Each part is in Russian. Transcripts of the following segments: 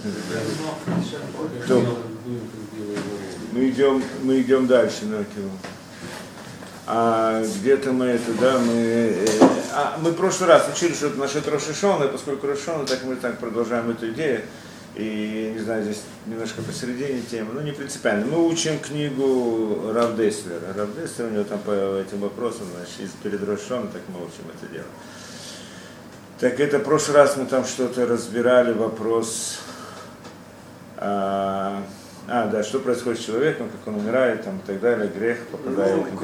То, мы идем дальше, где-то мы это, да, мы в прошлый раз учили, что это насчет Рош ха-Шана, и поскольку Рош ха-Шана, так мы так продолжаем эту идею. И, не знаю, здесь немножко посередине темы, но не принципиально. Мы учим книгу Рав Деслера. Рав Деслер, у него там по этим вопросам, значит, перед Рош ха-Шаной, так мы учим это дело. Так это в прошлый раз мы там что-то разбирали, вопрос, что происходит с человеком, как он умирает, там, и так далее, грех попадает в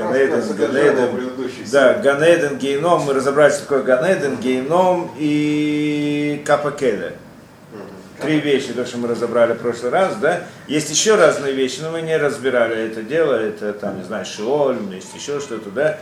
Ганеден, Гейном, мы разобрали, что такое Ганеден, Гейном и Капакеля. Три вещи, то, что мы разобрали в прошлый раз, да. Есть еще разные вещи, но мы не разбирали это дело, это там, не знаю, Шиоль, есть еще что-то, да,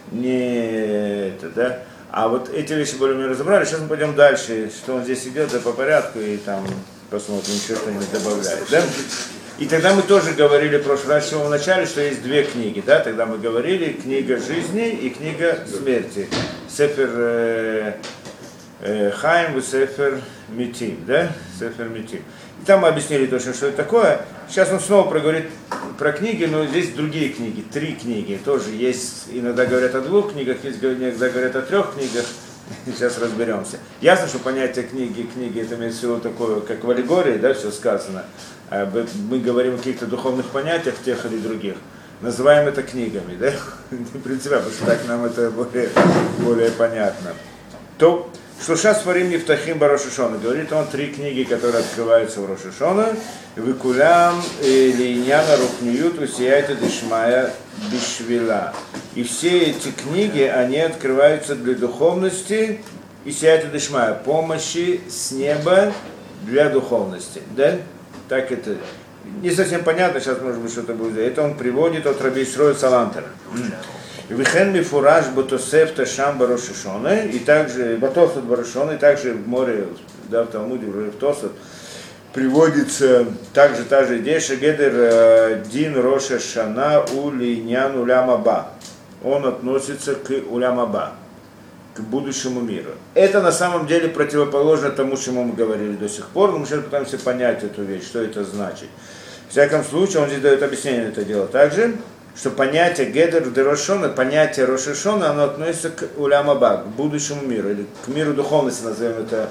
не это, да. А вот эти вещи более-менее разобрали, сейчас мы пойдем дальше, что он здесь идет, да, по порядку, и там посмотрим, еще что-нибудь добавляет, да. И тогда мы тоже говорили в прошлый раз, в самом начале, что есть две книги, да, тогда мы говорили, книга жизни и книга смерти, Сефер Хаим и Сефер Митим, да, Сефер Митим. И там мы объяснили точно, что это такое. Сейчас он снова проговорит про книги, но здесь другие книги, три книги тоже есть. Иногда говорят о двух книгах, иногда говорят о трех книгах. Сейчас разберемся. Ясно, что понятие книги это имеется в виду такое, как в аллегории, да, все сказано. Мы говорим о каких-то духовных понятиях, тех или других. Называем это книгами, да? В принципе, потому что так нам это более понятно. То, что сейчас творим Нефтахим ба Рош ха-Шана. Говорит он три книги, которые открываются в Рош ха-Шана. Викулям линьяна рухниют усияйта дешмая бишвила. И все эти книги, они открываются для духовности и сияйта дешмая, помощи с неба для духовности. Да? Так это не совсем понятно, сейчас может быть что-то будет. Это он приводит от Раби Исроэль Салантера. Вихен мифураж Батосеф Ташам ба Рош ха-Шана, и также Батосеф ба Рош ха-Шана, и также в море, да, в Талмуде, в Тосеф, приводится также та же идея, Шегедер Дин Рош ха-Шана у линьян улям аба. Он относится к улям аба, к будущему миру. Это на самом деле противоположно тому, чему мы говорили до сих пор, но мы сейчас пытаемся понять эту вещь, что это значит. В всяком случае, он здесь дает объяснение на это дело также, что понятие Гедер де Рош ха-Шана, понятие Рош ха-Шана, оно относится к улям аба, к будущему миру, или к миру духовности, назовем это,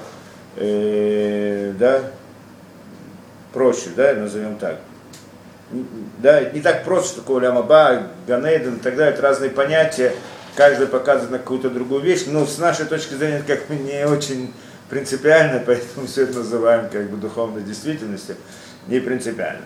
да, проще, да, назовем так. Да, не так просто, что такое улям аба, Ганейден и так далее, это разные понятия, каждый показывает на какую-то другую вещь, но с нашей точки зрения это как бы не очень принципиально, поэтому все это называем как бы духовной действительностью, не принципиально.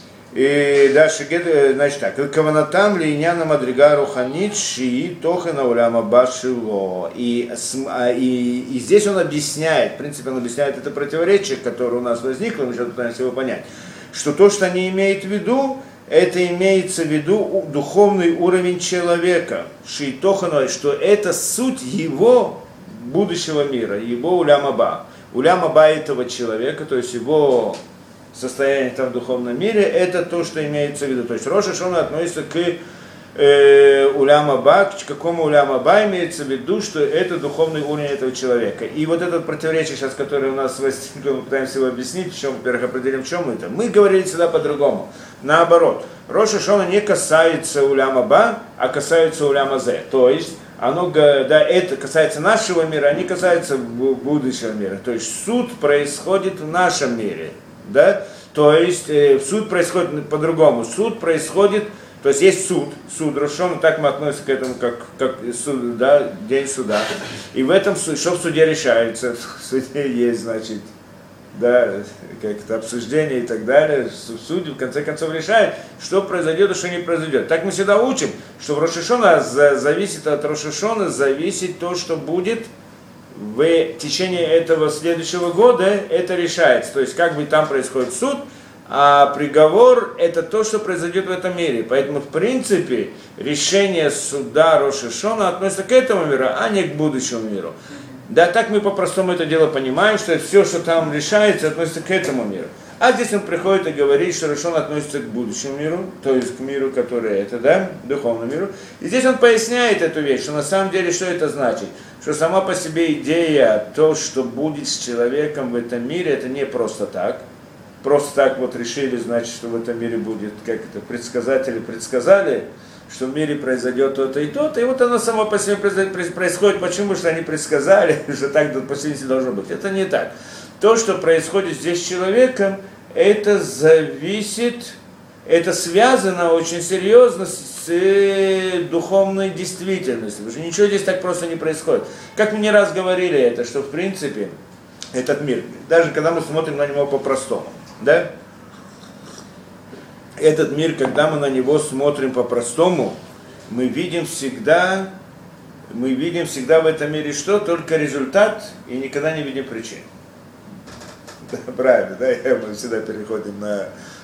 И дальше, значит так, Каванатам линяна мадрига руханит шии тохена уляма башило. И здесь он объясняет, в принципе, он объясняет это противоречие, которое у нас возникло, мы сейчас пытаемся его понять, что то, что они имеют в виду, это имеется в виду духовный уровень человека, шии тохена, что это суть его будущего мира, его уляма ба этого человека, то есть его состояние там в духовном мире, это то, что имеется в виду. То есть Рош ха-Шана относится к улям аба, к какому улям аба имеется в виду, что это духовный уровень этого человека. И вот это противоречие сейчас, которое у нас возникло, мы пытаемся его объяснить, в чем, во-первых, определим, в чем это. Мы говорили всегда по-другому. Наоборот, Рош ха-Шана не касается улям аба, а касается улям азе. То есть оно, да, это касается нашего мира, а не касается будущего мира. То есть суд происходит в нашем мире. Да? То есть суд происходит по-другому. Суд происходит, то есть суд Рош ха-Шана, так мы относимся к этому, как суд, да, день суда. И в этом, что в суде решается, в суде есть, значит, да, как-то обсуждение и так далее. Судьи в конце концов решают, что произойдет и что не произойдет. Так мы всегда учим, что в Рош ха-Шана зависит от Рош ха-Шана, зависит то, что будет в течение этого следующего года, это решается. То есть как бы там происходит суд, а приговор это то, что произойдет в этом мире. Поэтому в принципе решение суда Рош ха-Шана относится к этому миру, а не к будущему миру. Да, так мы по-простому это дело понимаем, что все, что там решается, относится к этому миру. А здесь он приходит и говорит, что Рош ха-Шана относится к будущему миру, то есть к миру, который это, да, духовному миру. И здесь он поясняет эту вещь, что на самом деле, что это значит? Что сама по себе идея, то, что будет с человеком в этом мире, это не просто так. просто так вот решили, значит, что в этом мире будет, как это, предсказатели предсказали, что в мире произойдет то-то и то-то, и вот оно само по себе происходит. Почему? Что они предсказали, что так по сути должно быть. Это не так. То, что происходит здесь с человеком, это зависит, это связано очень серьезно с духовной действительностью, потому что ничего здесь так просто не происходит. Как мы не раз говорили это, что в принципе этот мир, даже когда мы смотрим на него по-простому, да? Этот мир, когда мы на него смотрим по-простому, мы видим всегда в этом мире что? Только результат и никогда не видим причин. Да, правильно, да? Мы всегда переходим на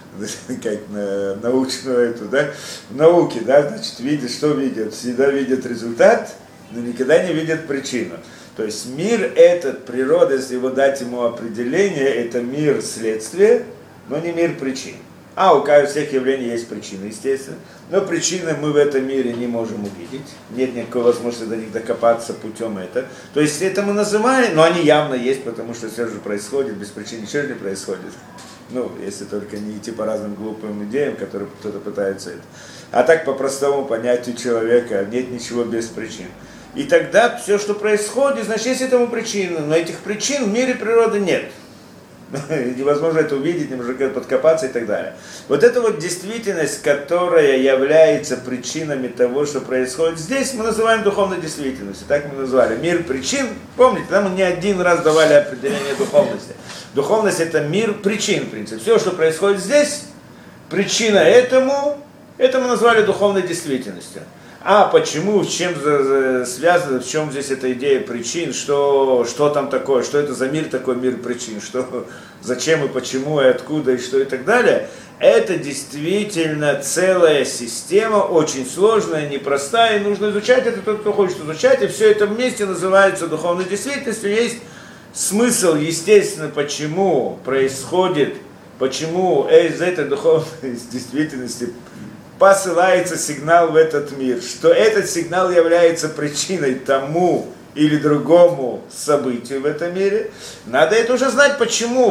научную эту, да? В науке, да, значит, видят, что видят? Всегда видят результат, но никогда не видят причину. То есть мир этот, природа, если его дать ему определение, это мир следствия, но не мир причин. У всех явлений есть причины, естественно. Но причины мы в этом мире не можем увидеть. Нет никакой возможности до них докопаться путем этого. То есть это мы называем, но они явно есть, потому что все же происходит, без причин ничего не происходит. Если только не идти по разным глупым идеям, которые кто-то пытается это. А так по простому понятию человека нет ничего без причин. И тогда все, что происходит, значит, есть этому причины. Но этих причин в мире природы нет. Невозможно это увидеть, немножко подкопаться и так далее. Вот эта вот действительность, которая является причинами того, что происходит здесь, мы называем духовной действительностью. Так мы назвали. Мир причин. Помните, да, мы не один раз давали определение духовности. Духовность — это мир причин, в принципе. Все, что происходит здесь, причина этому, это мы назвали духовной действительностью. Почему, с чем связано, в чем здесь эта идея причин, что там такое, что это за мир такой, мир причин, что, зачем и почему, и откуда, и что и так далее. Это действительно целая система, очень сложная, непростая, и нужно изучать это тот, кто хочет изучать, и все это вместе называется духовной действительностью. Есть смысл, естественно, почему происходит, почему из этой духовной действительности посылается сигнал в этот мир, что этот сигнал является причиной тому или другому событию в этом мире. Надо это уже знать, почему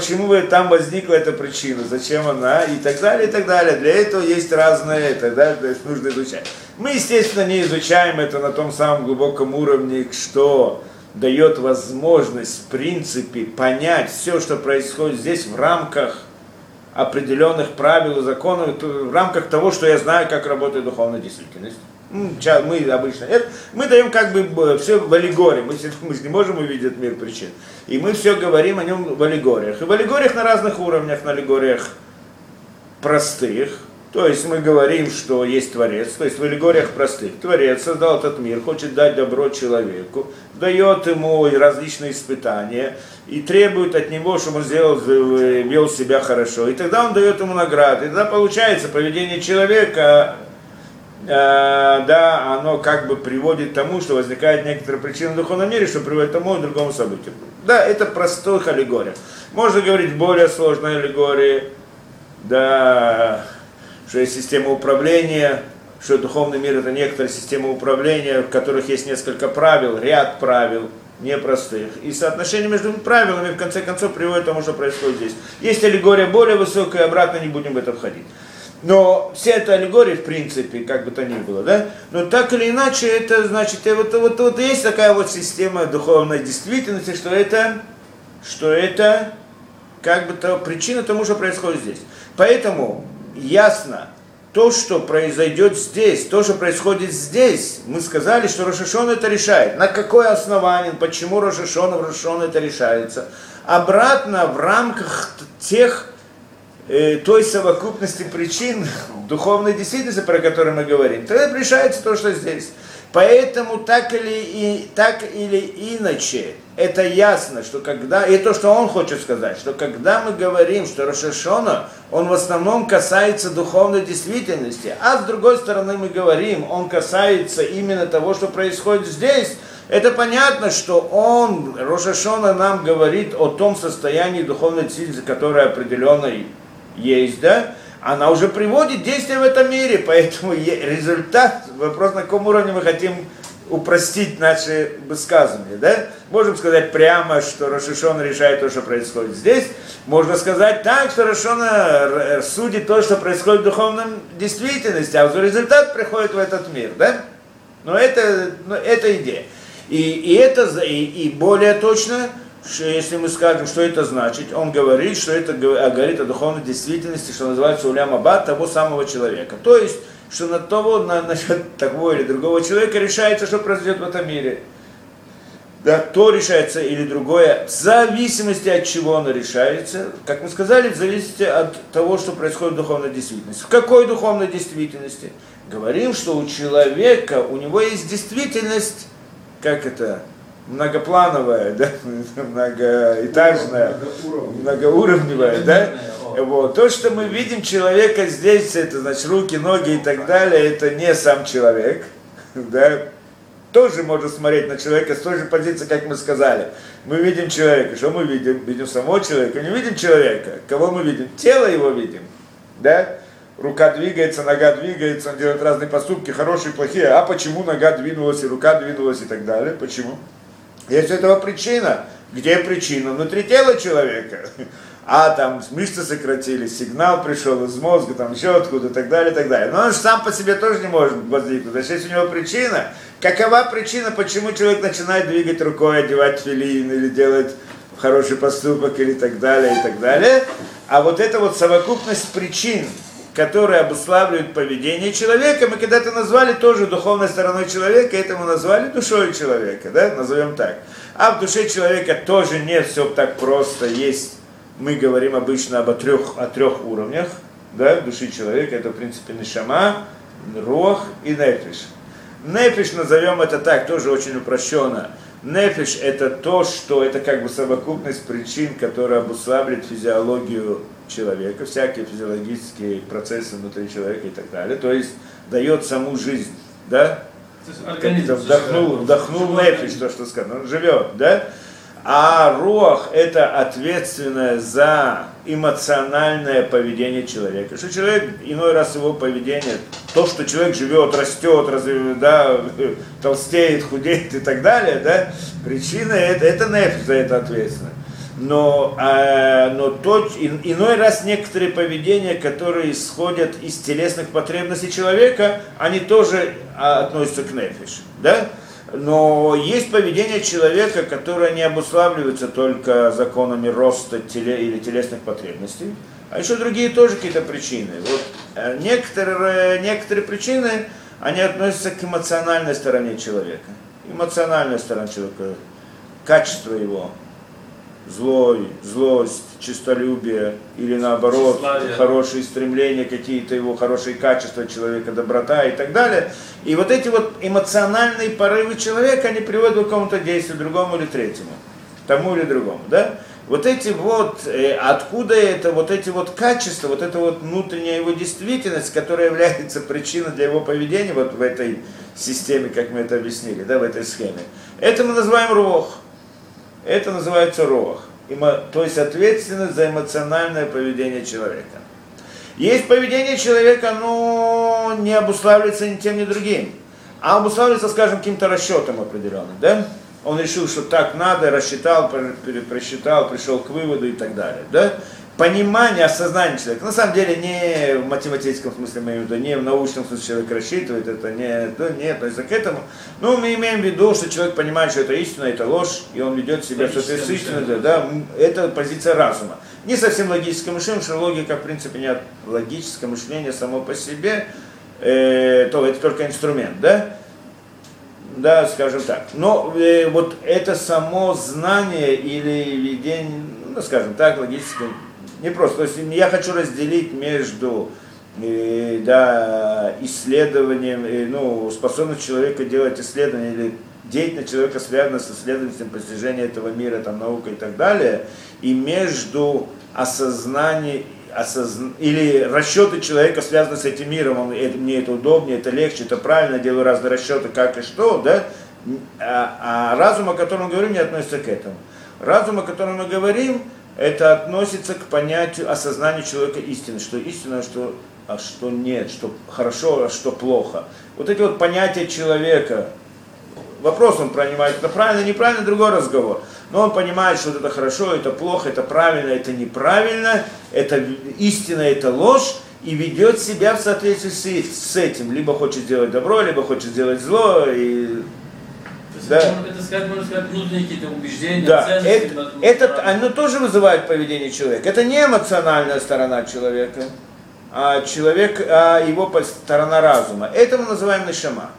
там возникла эта причина, зачем она и так далее, и так далее. Для этого есть разные, тогда нужно изучать. Мы, естественно, не изучаем это на том самом глубоком уровне, что дает возможность, в принципе, понять все, что происходит здесь в рамках определенных правил и законов, в рамках того, что я знаю, как работает духовная действительность. Мы обычно мы даем все в аллегории, мы же не можем увидеть мир причин. И мы все говорим о нем в аллегориях. И в аллегориях на разных уровнях, на аллегориях простых. То есть мы говорим, что есть Творец, то есть в аллегориях простых. Творец создал этот мир, хочет дать добро человеку, дает ему различные испытания и требует от него, чтобы он вел себя хорошо. И тогда он дает ему награды. И тогда получается поведение человека, оно приводит к тому, что возникает некоторые причины в духовном мире, что приводит к тому и другому событию. Да, это простых аллегориях. Можно говорить более сложные аллегории, да, что есть система управления, что духовный мир — это некоторая система управления, в которых есть несколько правил, ряд правил, непростых. И соотношение между правилами, в конце концов, приводит к тому, что происходит здесь. Есть аллегория более высокая, обратно не будем в это входить. Но вся эта аллегория, в принципе, как бы то ни было, да, но так или иначе, это значит, вот есть такая вот система духовной действительности, что это причина тому, что происходит здесь. Поэтому ясно, то, что произойдет здесь, то, что происходит здесь, мы сказали, что Рош ха-Шана это решает. На какое основание, почему Рош ха-Шана это решается? Обратно в рамках той совокупности причин духовной действительности, про которую мы говорим, тогда решается то, что здесь. Поэтому так или иначе, это ясно, что и то, что он хочет сказать, что когда мы говорим, что Рош ха-Шана, он в основном касается духовной действительности, а с другой стороны мы говорим, он касается именно того, что происходит здесь, это понятно, что Рош ха-Шана нам говорит о том состоянии духовной действительности, которое определенно есть, да? Она уже приводит действия в этом мире, поэтому результат, вопрос, на каком уровне мы хотим упростить наши высказывания, да? Можем сказать прямо, что Рош ха-Шана решает то, что происходит здесь. Можно сказать так, что Рош ха-Шана судит то, что происходит в духовном действительности, а результат приходит в этот мир, да? Но это идея. И более точно, если мы скажем, что это значит, он говорит, что это говорит о духовной действительности, что называется улям абад, того самого человека. То есть, что насчет того или другого человека решается, что произойдет в этом мире. Да, то решается или другое, в зависимости от чего оно решается, как мы сказали, в зависимости от того, что происходит в духовной действительности. В какой духовной действительности? Говорим, что у человека, у него есть действительность, как это, многоплановая, да? Многоэтажная, многоуровневая, да? Вот. То, что мы видим человека здесь, это значит руки, ноги и так далее, это не сам человек, да? Тоже можно смотреть на человека с той же позиции, как мы сказали. Мы видим человека. Что мы видим? Видим самого человека. Не видим человека. Кого мы видим? Тело его видим. Да? Рука двигается, нога двигается, он делает разные поступки, хорошие, плохие. А почему нога двинулась и рука двинулась и так далее? Почему? Есть у этого причина. Где причина? Внутри тела человека. А там мышцы сократились, сигнал пришел из мозга, там еще откуда, и так далее, и так далее. Но он же сам по себе тоже не может возникнуть. Значит, есть у него причина. Какова причина, почему человек начинает двигать рукой, одевать филин, или делать хороший поступок, или так далее, и так далее. А вот эта вот совокупность причин, которые обуславливают поведение человека, мы когда-то назвали тоже духовной стороной человека, это мы назвали душой человека, да, назовем так. А в душе человека тоже не все так просто, есть. Мы говорим обычно о трех уровнях, да, души человека, это в принципе нешама, руах и нефиш. Нефиш, назовем это так, тоже очень упрощенно. Нефиш это то, что это как бы совокупность причин, которые обуславливают физиологию человека, всякие физиологические процессы внутри человека и так далее, то есть дает саму жизнь, да? Вдохнул нефиш, то, что сказано, он живет, да? А руах это ответственное за эмоциональное поведение человека. Что человек, иной раз его поведение, то, что человек живет, растет, да, толстеет, худеет и так далее, да, причина это нефиш за это ответственно. Но иной раз некоторые поведения, которые исходят из телесных потребностей человека, они тоже относятся к нефиш, да? Но есть поведение человека, которое не обуславливается только законами роста или телесных потребностей, а еще другие тоже какие-то причины. Вот некоторые причины, они относятся к эмоциональной стороне человека. Эмоциональная сторона человека, качество его, злость, честолюбие или наоборот, хорошие стремления, какие-то его хорошие качества человека, доброта и так далее. И вот эти вот эмоциональные порывы человека, они приводят к какому-то действию, другому или третьему, тому или другому, да? Вот эти вот, откуда это, вот эти вот качества, вот эта вот внутренняя его действительность, которая является причиной для его поведения вот в этой системе, как мы это объяснили, да, в этой схеме, это мы называем руах. Это называется руах, то есть ответственность за эмоциональное поведение человека. Есть поведение человека, но не обуславливается ни тем, ни другим, а обуславливается, скажем, каким-то расчетом определенным, да? Он решил, что так надо, рассчитал, просчитал, пришел к выводу и так далее, да? Понимание, осознание человека. На самом деле не в математическом смысле, мы имеем в виду, не в научном смысле человек рассчитывает, это не относится к этому. Но мы имеем в виду, что человек понимает, что это истина, это ложь, и он ведет себя соответственно, да, это позиция разума. Не совсем логическое мышление, потому что логика, в принципе, не логическое мышление само по себе, то это только инструмент, да? Да, скажем так. Но вот это само знание или видение, ну, скажем так, логическое, не просто. То есть я хочу разделить между исследованием, способность человека делать исследования или деятельность человека связана с исследованием постижения этого мира, там, наука и так далее, и между осознанием или расчеты человека связаны с этим миром, мне это удобнее, это легче, это правильно, делаю разные расчеты, как и что, да? А разум, о котором мы говорим, не относится к этому. Разум, о котором мы говорим, это относится к понятию осознания человека истины, что истина, а что нет, что хорошо, а что плохо. Вот эти вот понятия человека, Вопрос, он понимает, это правильно, неправильно, другой разговор. Но он понимает, что вот это хорошо, это плохо, это правильно, это неправильно, это истина, это ложь, и ведет себя в соответствии с этим. Либо хочет сделать добро, либо хочет сделать зло. И... Да. Это, можно сказать, внутренние какие-то убеждения, да. ценности. Оно тоже вызывает поведение человека. Это не эмоциональная сторона человека, а его сторона разума. Это мы называем нешама.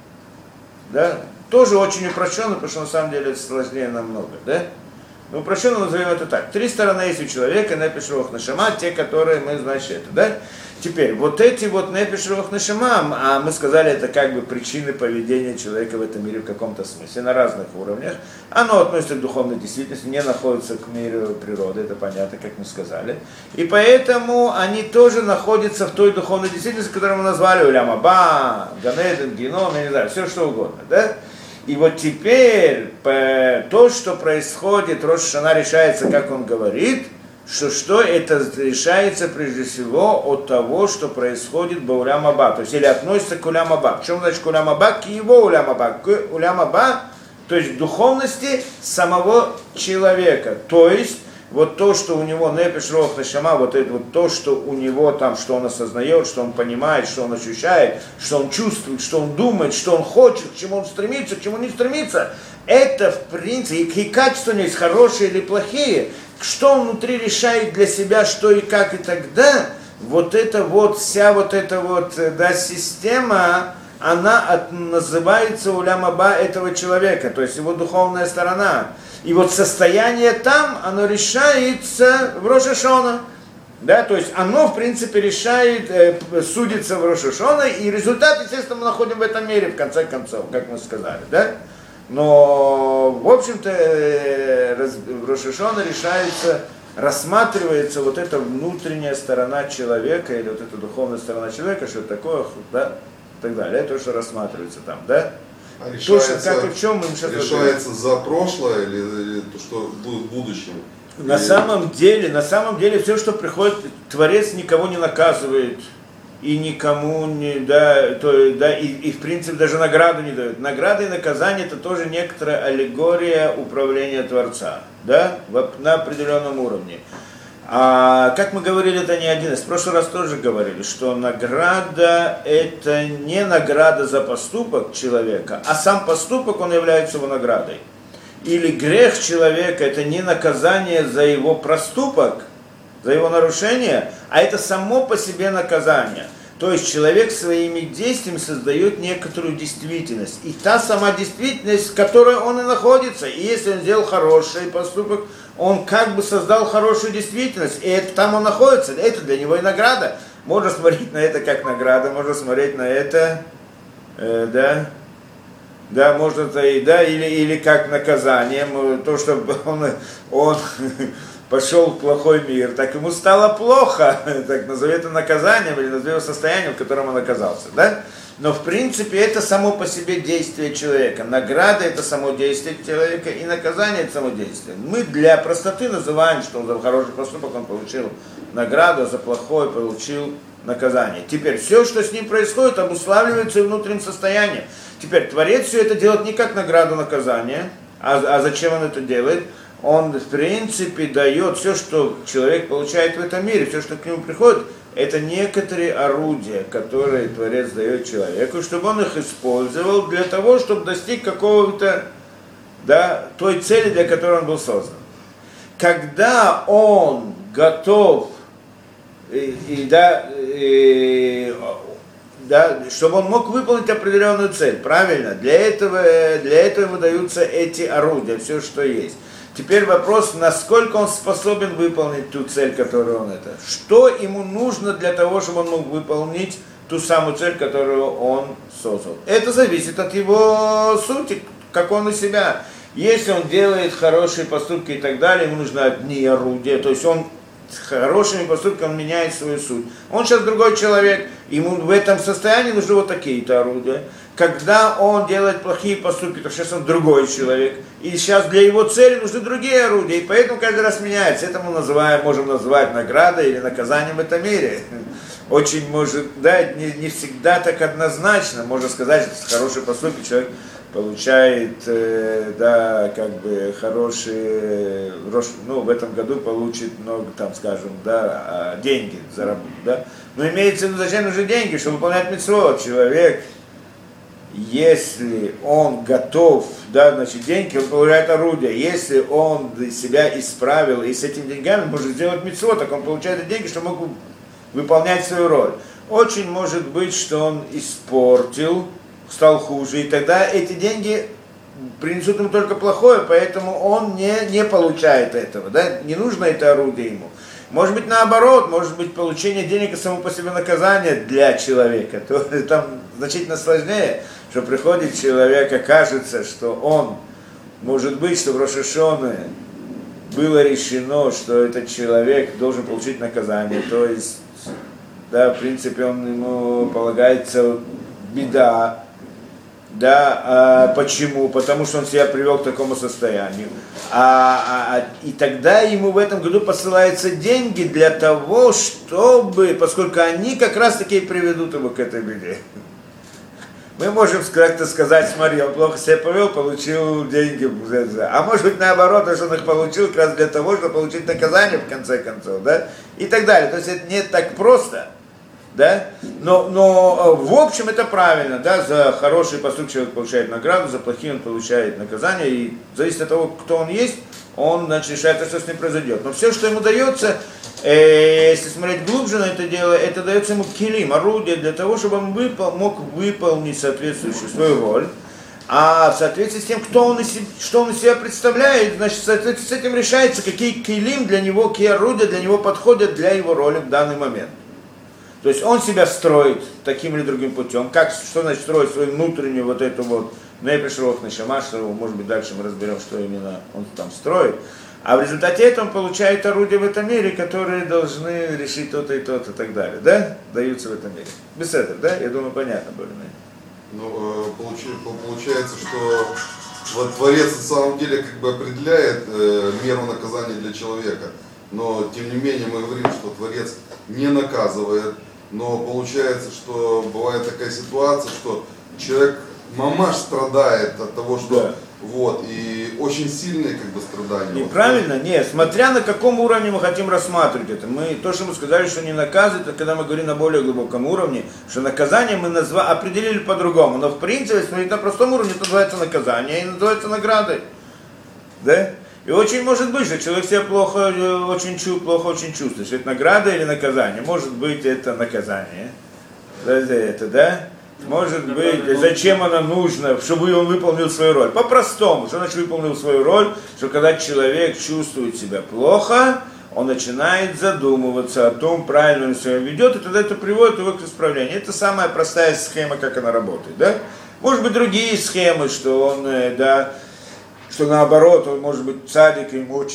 Да? Тоже очень упрощенно, потому что на самом деле это сложнее намного. Да? Но упрощенно назовем это так. 3 стороны есть у человека, непеш руах нешама, те, которые мы, значит, это, да? Теперь, вот эти вот непеш руах нешама, а мы сказали, это как бы причины поведения человека в этом мире в каком-то смысле, на разных уровнях. Оно относится к духовной действительности, не находится к миру природы, это понятно, как мы сказали. И поэтому они тоже находятся в той духовной действительности, которую мы назвали Улям Аба, Ганеден, Геном, я не знаю, все что угодно, да? И вот теперь то, что происходит, Рош ха-Шана решается, как он говорит, что это решается прежде всего от того, что происходит в Улям Аба, то есть или относится к Улям Аба. В чем значит к Улям Аба? К его Улям Аба. К Улям Аба, то есть к духовности самого человека. То есть вот то, что у него непеш руах нешама, вот это вот то, что у него там, что он осознает, что он понимает, что он ощущает, что он чувствует, что он думает, что он хочет, к чему он стремится, к чему не стремится, это в принципе, и качества у него есть хорошие или плохие, что он внутри решает для себя, что и как, и тогда, вот это вот, вся вот эта вот, да, система, она называется Улям Аба этого человека, то есть его духовная сторона. И вот состояние там, оно решается в Рош ха-Шана. Да, то есть оно, в принципе, решает, судится в Рош ха-Шана, и результат, естественно, мы находим в этом мире, в конце концов, как мы сказали, да? Но, в общем-то, в Рош ха-Шана решается, рассматривается вот эта внутренняя сторона человека, или вот эта духовная сторона человека, что такое, да, и так далее, это то, что рассматривается там, да? А решается, как и в чем мы сейчас решается за прошлое или то, что будет в будущем? На самом деле, все, что приходит, Творец никого не наказывает и никому не, да, и в принципе даже награду не дает. Награда и наказание это тоже некоторая аллегория управления Творца, да, на определенном уровне. А как мы говорили, это не один раз. В прошлый раз тоже говорили, что награда это не награда за поступок человека, а сам поступок, он является его наградой. Или грех человека это не наказание за его проступок, за его нарушение, а это само по себе наказание. То есть человек своими действиями создает некоторую действительность. И та сама действительность, в которой он и находится. И если он сделал хороший поступок, он как бы создал хорошую действительность. И это, там он находится. Это для него и награда. Можно смотреть на это как награда, можно смотреть на это, да, можно это и да, или как наказание. То, что он пошел в плохой мир, так ему стало плохо, так назови это наказанием или назови его состоянием, в котором он оказался, да? Но в принципе это само по себе действие человека. Награда это само действие человека, и наказание это само действие. Мы для простоты называем, что за хороший поступок он получил награду, за плохой получил наказание. Теперь все, что с ним происходит, обуславливается внутренним состоянием. Теперь Творец все это делает не как награду наказания, а зачем он это делает? Он, в принципе, дает все, что человек получает в этом мире, все, что к нему приходит, это некоторые орудия, которые Творец дает человеку, чтобы он их использовал для того, чтобы достичь какого-то, да, той цели, для которой он был создан. Когда он готов, чтобы он мог выполнить определенную цель, правильно? Для этого ему даются эти орудия, все, что есть. Теперь вопрос, насколько он способен выполнить ту цель, которую он это. Что ему нужно для того, чтобы он мог выполнить ту самую цель, которую он создал. Это зависит от его сути, как он из себя. Если он делает хорошие поступки и так далее, ему нужны одни орудия, то есть он с хорошими поступками меняет свою суть. Он сейчас другой человек, ему в этом состоянии нужны вот такие-то орудия. Когда он делает плохие поступки, то сейчас он другой человек. И сейчас для его цели нужны другие орудия. И поэтому каждый раз меняется. Это мы можем называть наградой или наказанием в этом мире. Очень может, да, не всегда так однозначно. Можно сказать, что с хорошей поступки человек получает, да, как бы хорошие, ну, в этом году получит много, там, скажем, да, деньги заработать, да. Но имеется в виду, зачем нужны деньги, чтобы выполнять мицвот. Человек, если он готов, да, значит, деньги, он получает орудие. Если он себя исправил и с этими деньгами может сделать мицвот, так он получает деньги, чтобы мог выполнять свою роль. Очень может быть, что он испортил, стал хуже, и тогда эти деньги принесут ему только плохое, поэтому он не получает этого, да, не нужно это орудие ему. Может быть наоборот, может быть получение денег и само по себе наказание для человека, то там значительно сложнее, что приходит человек, окажется, что он, может быть, что в Рош ха-Шана было решено, что этот человек должен получить наказание, то есть, да, в принципе, ему полагается беда. Да, почему? Потому что он себя привел к такому состоянию. И тогда ему в этом году посылаются деньги для того, чтобы, поскольку они как раз таки и приведут его к этой беде. Мы можем как-то сказать, смотри, он плохо себя повел, получил деньги. А может быть наоборот, что он их получил как раз для того, чтобы получить наказание в конце концов, да? И так далее. То есть это не так просто. Да? Но в общем это правильно, да? За хороший поступок человек получает награду, за плохие он получает наказание, и зависит от того, кто он есть, он, значит, решает, что с ним произойдет. Но все, что ему дается, если смотреть глубже на это дело, это дается ему килим, орудие для того, чтобы он мог выполнить соответствующую свою роль. А в соответствии с тем, что он из себя представляет, значит, в соответствии с этим решается, какие килим для него, какие орудия для него подходят для его роли в данный момент. То есть он себя строит таким или другим путем. Что значит строить свою внутреннюю вот эту вот нефеш-руах нешама, может быть дальше мы разберем, что именно он там строит. А в результате этого он получает орудия в этом мире, которые должны решить то-то и то-то и так далее. Да? Даются в этом мире. Без этого, да? Я думаю, понятно более-менее. Ну, получается, что вот Творец на самом деле как бы определяет меру наказания для человека. Но тем не менее мы говорим, что Творец не наказывает. Но получается, что бывает такая ситуация, что человек мамаш страдает от того, что да. Вот, и очень сильные как бы страдания. Неправильно? Нет, смотря на каком уровне мы хотим рассматривать это. То, что мы сказали, что не наказывают, это когда мы говорим на более глубоком уровне, что наказание мы определили по-другому. Но в принципе, если на простом уровне, это называется наказание и называется наградой. Да? И очень может быть, что человек себя плохо очень чувствует, что это награда или наказание. Может быть, это наказание. Да? Может быть, зачем она нужна, чтобы он выполнил свою роль. По-простому, что значит выполнил свою роль, что когда человек чувствует себя плохо, он начинает задумываться о том, правильно он себя ведет, и тогда это приводит его к исправлению. Это самая простая схема, как она работает. Да? Может быть, другие схемы, что он, да, что наоборот, он может быть цадик,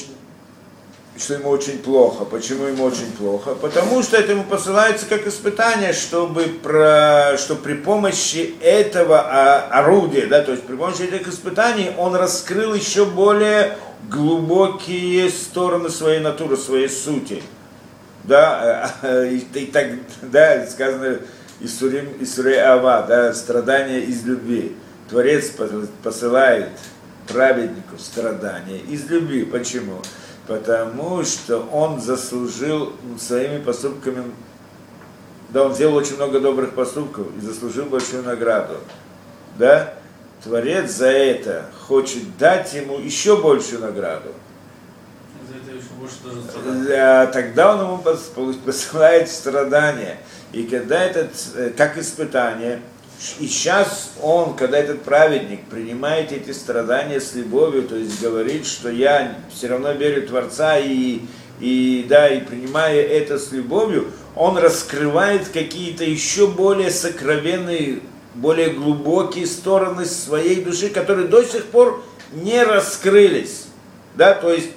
что ему очень плохо. Почему ему очень плохо? Потому что это ему посылается как испытание, что при помощи этого орудия, да, то есть при помощи этих испытаний он раскрыл еще более глубокие стороны своей натуры, своей сути. Да, и так, да, сказано Исурей Ава, да, страдания из любви. Творец посылает праведнику страдания из любви. Почему? Потому что он заслужил своими поступками, да, он сделал очень много добрых поступков и заслужил большую награду. Да? Творец за это хочет дать ему еще большую награду. За это еще больше должен страдать. Тогда он ему посылает страдания. И когда как испытание, и сейчас он, когда этот праведник принимает эти страдания с любовью, то есть говорит, что я все равно верю в Творца и принимая это с любовью, он раскрывает какие-то еще более сокровенные, более глубокие стороны своей души, которые до сих пор не раскрылись. Да, то есть,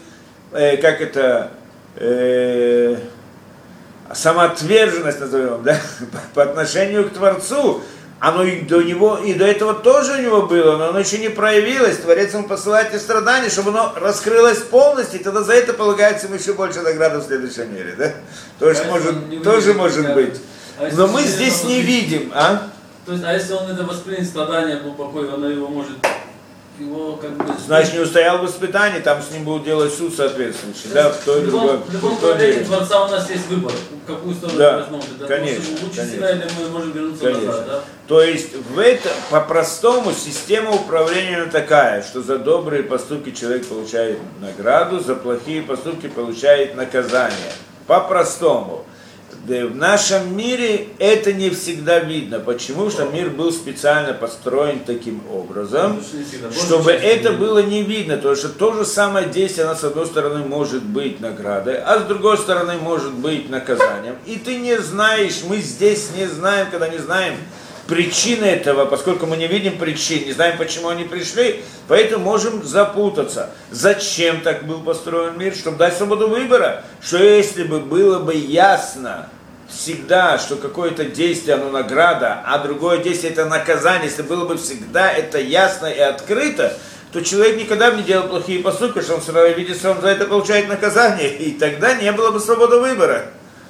самоотверженность, назовем, да, по отношению к Творцу, оно и до него, и до этого тоже у него было, но оно еще не проявилось. Творец ему посылает эти страдания, чтобы оно раскрылось полностью, и тогда за это полагается ему еще больше награды в следующем мире. Да? Тоже может быть. Но мы здесь не видим. То есть, а если он это воспринят страдания, был покой, он его может, его как бы... Значит, не устоял в испытании, там с ним будут делать суд соответствующий, да, в той и другой. В любом проявлении Творца у нас есть выбор, в какую сторону да, возьмем. конечно, лучше конечно. себя, или мы можем вернуться Конечно. назад, да? То есть в это, по-простому, система управления такая, что за добрые поступки человек получает награду, за плохие поступки получает наказание. По-простому. Да, в нашем мире это не всегда видно. Почему? Что мир был специально построен таким образом, чтобы это было не видно. Потому что то же самое действие, оно с одной стороны может быть наградой, а с другой стороны может быть наказанием. И ты не знаешь, мы здесь не знаем, когда не знаем причины этого, поскольку мы не видим причин, не знаем, почему они пришли, поэтому можем запутаться. Зачем так был построен мир? Чтобы дать свободу выбора. Что если бы было бы ясно всегда, что какое-то действие, оно награда, а другое действие это наказание, если было бы всегда это ясно и открыто, то человек никогда бы не делал плохие поступки, что он сразу видит, что он за это получает наказание, и тогда не было бы свободы выбора.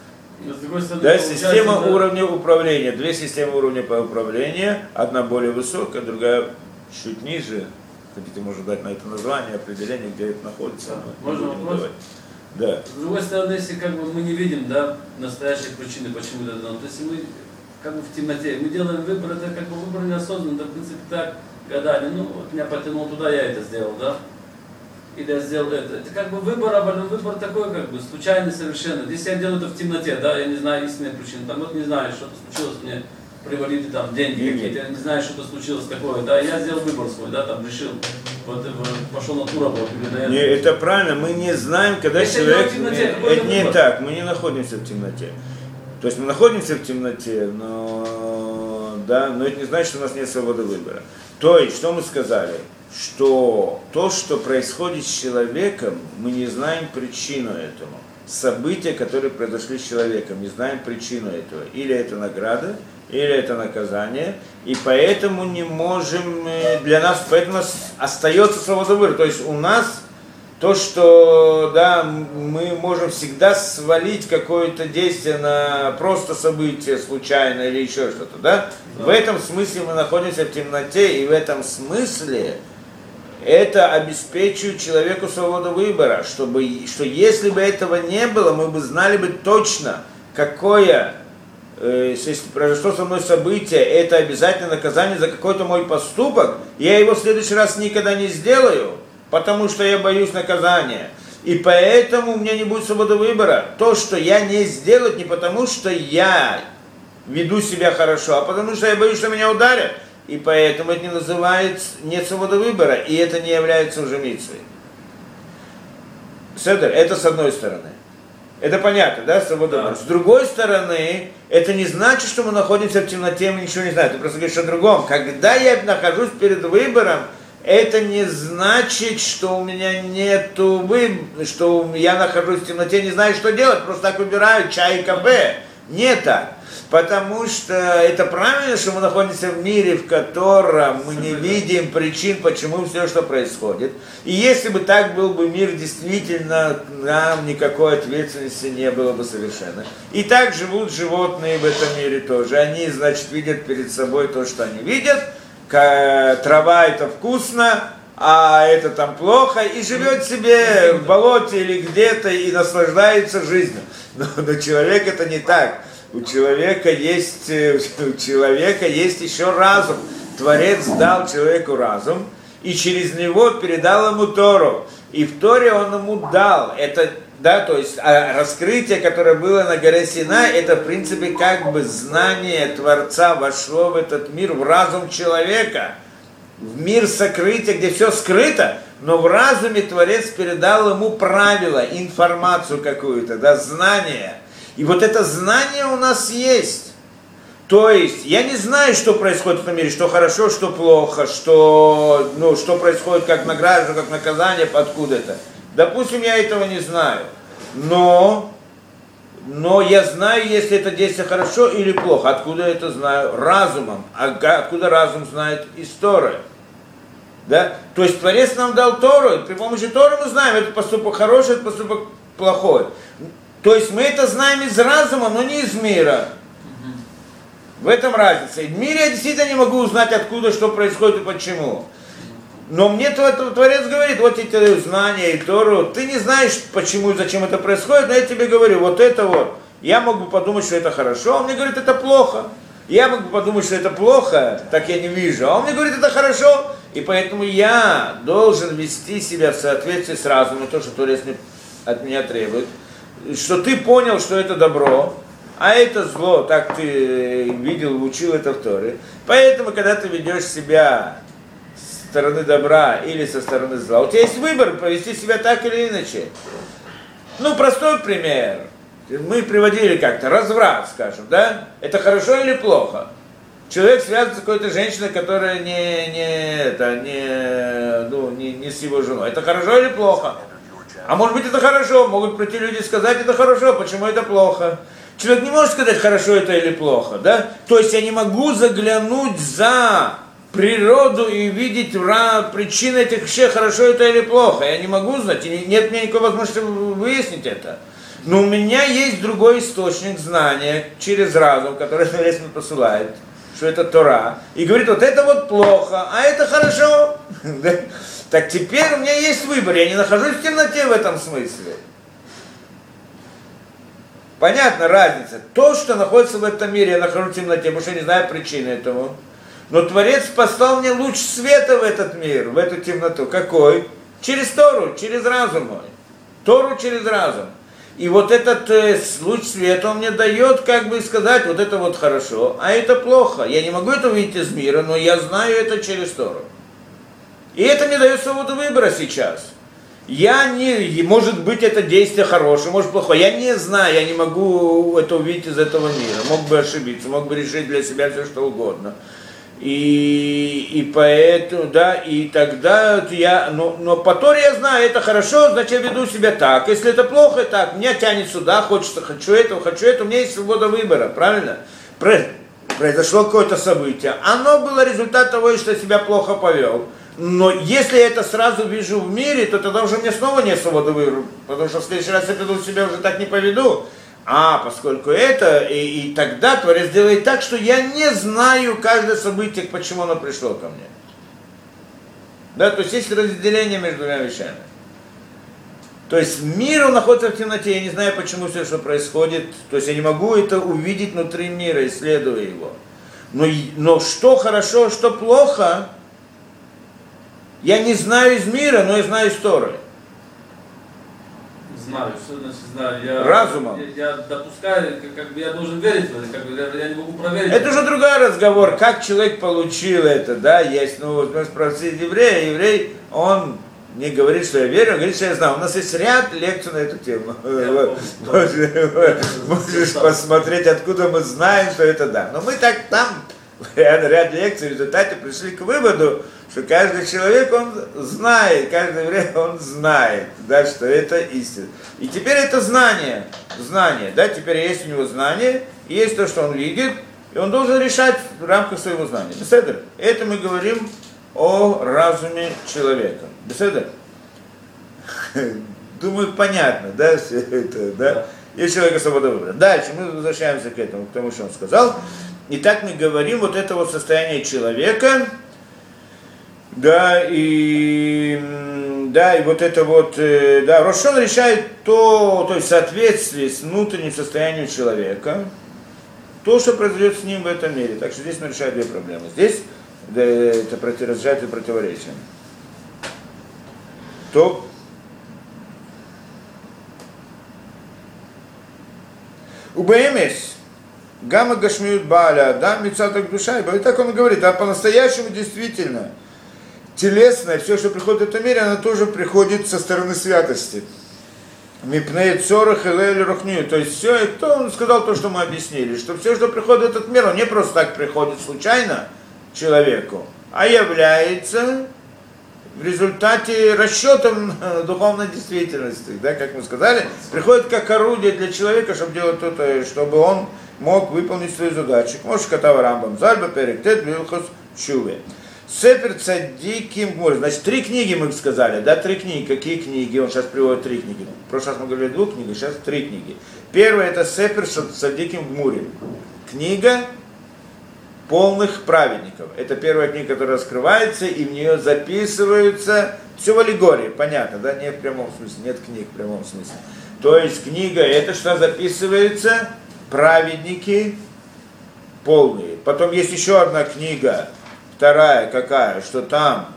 Да, система уровня управления, две системы уровня управления, одна более высокая, другая чуть ниже. Хотите, можно дать на это название, определение, где это находится. Можно вопрос? Да. С другой стороны, если как бы мы не видим, да, настоящей причины, почему это дано, то есть мы как бы в темноте, мы делаем выбор, это как бы выбор неосознанный, да, в принципе так, гадали, ну вот меня потянуло туда, я это сделал, да. Или я сделал это. Это как бы выбор, а выбор такой, как бы, случайный совершенно. Если я делаю это в темноте, да, я не знаю истинной причины, там вот не знаю, что-то случилось, мне привалили там деньги какие-то, я не знаю, что-то случилось такое, да, я сделал выбор свой, да, там решил, вот пошел на тур работу, или да, не, это правильно, мы не знаем, когда если человек... это не так, мы не находимся в темноте. То есть мы находимся в темноте, но это не значит, что у нас нет свободы выбора. То есть, что мы сказали? Что то, что происходит с человеком, мы не знаем причину этому. События, которые произошли с человеком, не знаем причину этого. Или это награда, или это наказание. И поэтому не можем, для нас, поэтому у нас остается свобода выбора. То есть у нас то, что да, мы можем всегда свалить какое-то действие на просто событие случайно или еще что-то. Да? В этом смысле мы находимся в темноте, и в этом смысле это обеспечивает человеку свободу выбора, что если бы этого не было, мы бы знали бы точно, какое, если произошло со мной событие, это обязательно наказание за какой-то мой поступок, я его в следующий раз никогда не сделаю, потому что я боюсь наказания. И поэтому у меня не будет свободы выбора. То, что я не сделаю, не потому что я веду себя хорошо, а потому что я боюсь, что меня ударят. И поэтому это не называется нет свободы выбора, и это не является уже мицвой. Седер, это с одной стороны. Это понятно, да, свобода выбора. С другой стороны, это не значит, что мы находимся в темноте, мы ничего не знаем. Ты просто говоришь о другом. Когда я нахожусь перед выбором, это не значит, что у меня нету выбора, что я нахожусь в темноте, не знаю, что делать, просто так выбираю чай и кафе. Не так. Потому что это правильно, что мы находимся в мире, в котором мы не видим причин, почему все, что происходит. И если бы так был бы мир, действительно, нам никакой ответственности не было бы совершенно. И так живут животные в этом мире тоже. Они, значит, видят перед собой то, что они видят. Трава это вкусно, а это там плохо. И живет себе в болоте или где-то и наслаждается жизнью. Но человек это не так. У человека есть еще разум. Творец дал человеку разум и через него передал ему Тору. И в Торе он ему дал. Это, да, то есть раскрытие, которое было на горе Синай, это в принципе как бы знание Творца вошло в этот мир, в разум человека. В мир сокрытия, где все скрыто, но в разуме Творец передал ему правила, информацию какую-то, да, знание. И вот это знание у нас есть. То есть, я не знаю, что происходит в этом мире, что хорошо, что плохо, что происходит как награда, как наказание, откуда-то. Допустим, я этого не знаю. Но я знаю, если это действие хорошо или плохо. Откуда я это знаю? Разумом. А откуда разум знает из Торы? Да? То есть, Творец нам дал Тору, и при помощи Торы мы знаем, это поступок хороший, это поступок плохой. То есть мы это знаем из разума, но не из мира. В этом разница. В мире я действительно не могу узнать, откуда, что происходит и почему. Но мне Творец говорит, вот эти знания и Тору, ты не знаешь, почему и зачем это происходит, но я тебе говорю, вот это вот. Я мог бы подумать, что это хорошо, а он мне говорит, это плохо. Я мог бы подумать, что это плохо, так я не вижу, а он мне говорит, это хорошо. И поэтому я должен вести себя в соответствии с разумом, то, что Творец от меня требует. Что ты понял, что это добро, а это зло, так ты видел, учил это в Торе. Поэтому, когда ты ведешь себя со стороны добра или со стороны зла, у тебя есть выбор, повести себя так или иначе. Ну, простой пример. Мы приводили как-то разврат, скажем, да? Это хорошо или плохо? Человек связан с какой-то женщиной, которая не с его женой. Это хорошо или плохо? А может быть это хорошо, могут прийти люди и сказать, это хорошо, почему это плохо? Человек не может сказать, хорошо это или плохо, да? То есть я не могу заглянуть за природу и видеть причины этих вещей, хорошо это или плохо. Я не могу знать, и нет у меня никакой возможности выяснить это. Но у меня есть другой источник знания через разум, который Творец мне посылает, что это Тора, и говорит, вот это вот плохо, а это хорошо. Так теперь у меня есть выбор, я не нахожусь в темноте в этом смысле. Понятна разница. То, что находится в этом мире, я нахожусь в темноте, потому что я не знаю причины этому. Но Творец послал мне луч света в этот мир, в эту темноту. Какой? Через Тору, через разум мой. Тору через разум. И вот этот луч света, он мне дает, как бы сказать, вот это вот хорошо, а это плохо. Я не могу это увидеть из мира, но я знаю это через Тору. И это мне дает свободу выбора сейчас. Может быть, это действие хорошее, может плохое. Я не знаю, я не могу это увидеть из этого мира. Мог бы ошибиться, мог бы решить для себя все, что угодно. И поэтому, да, и тогда но по Торе я знаю, это хорошо, значит я веду себя так. Если это плохо, так, меня тянет сюда, хочется, хочу это, у меня есть свобода выбора, правильно? Произошло какое-то событие, оно было результат того, что я себя плохо повел. Но если я это сразу вижу в мире, то тогда уже мне снова нет свободы выбора, потому что в следующий раз я себя уже так не поведу. А поскольку это, и тогда Творец делает так, что я не знаю каждое событие, почему оно пришло ко мне. Да, то есть есть разделение между двумя вещами. То есть мир, он находится в темноте, я не знаю, почему все, что происходит, то есть я не могу это увидеть внутри мира, исследуя его. Но что хорошо, что плохо, я не знаю из мира, но я знаю из Торы. Знаю, что значит знаю. Разумом. Я допускаю, как бы я должен верить в это, как бы я не могу проверить. Это уже другой разговор, как человек получил это, да, есть, вот мы спросили еврей, он не говорит, что я верю, он говорит, что я знаю. У нас есть ряд лекций на эту тему. Можешь посмотреть, откуда мы знаем, что это да. Но мы так там, ряд лекций, в результате пришли к выводу, что каждый человек, он знает, каждый еврей, он знает, да, что это истина. И теперь это знание, да, теперь есть у него знание, есть то, что он видит, и он должен решать в рамках своего знания. Беседер. Это мы говорим о разуме человека. Беседер. Думаю, понятно, да, все это, да. Есть человека свобода выбора. Дальше мы возвращаемся к этому, к тому, что он сказал. Итак, мы говорим вот это вот состояние человека, да, и вот это вот, да, Рош ха-Шана решает то есть в соответствии с внутренним состоянием человека, то, что произойдет с ним в этом мире. Так что здесь мы решаем две проблемы. Здесь да, это разрешает противоречие. То Убаэмес Гамма Гашмиют Бааля, да, Мицатак душа, и так он говорит, а по-настоящему действительно телесное, все, что приходит в этом мире, оно тоже приходит со стороны святости. Мипней цорах элэль рухню. То есть все, это он сказал то, что мы объяснили, что все, что приходит в этот мир, он не просто так приходит случайно человеку, а является в результате расчетом духовной действительности, да, как мы сказали, приходит как орудие для человека, чтобы делать то, чтобы он мог выполнить свою задачу. Может, Катава Рамбам, Зальба, Перектет, Вилхос, Чуве. Сепер Цадиким Гмур. Значит, 3 книги мы сказали, да, 3 книги. Какие книги? Он сейчас приводит 3 книги. В прошлый раз мы говорили 2 книги, сейчас 3 книги. Первая это Сепер Цадиким Гмурим. Книга полных праведников. Это первая книга, которая раскрывается, и в нее записываются, все в аллегории, понятно, да, не в прямом смысле, нет книг в прямом смысле. То есть книга, это что записывается? Праведники полные. Потом есть еще одна книга, вторая какая, что там,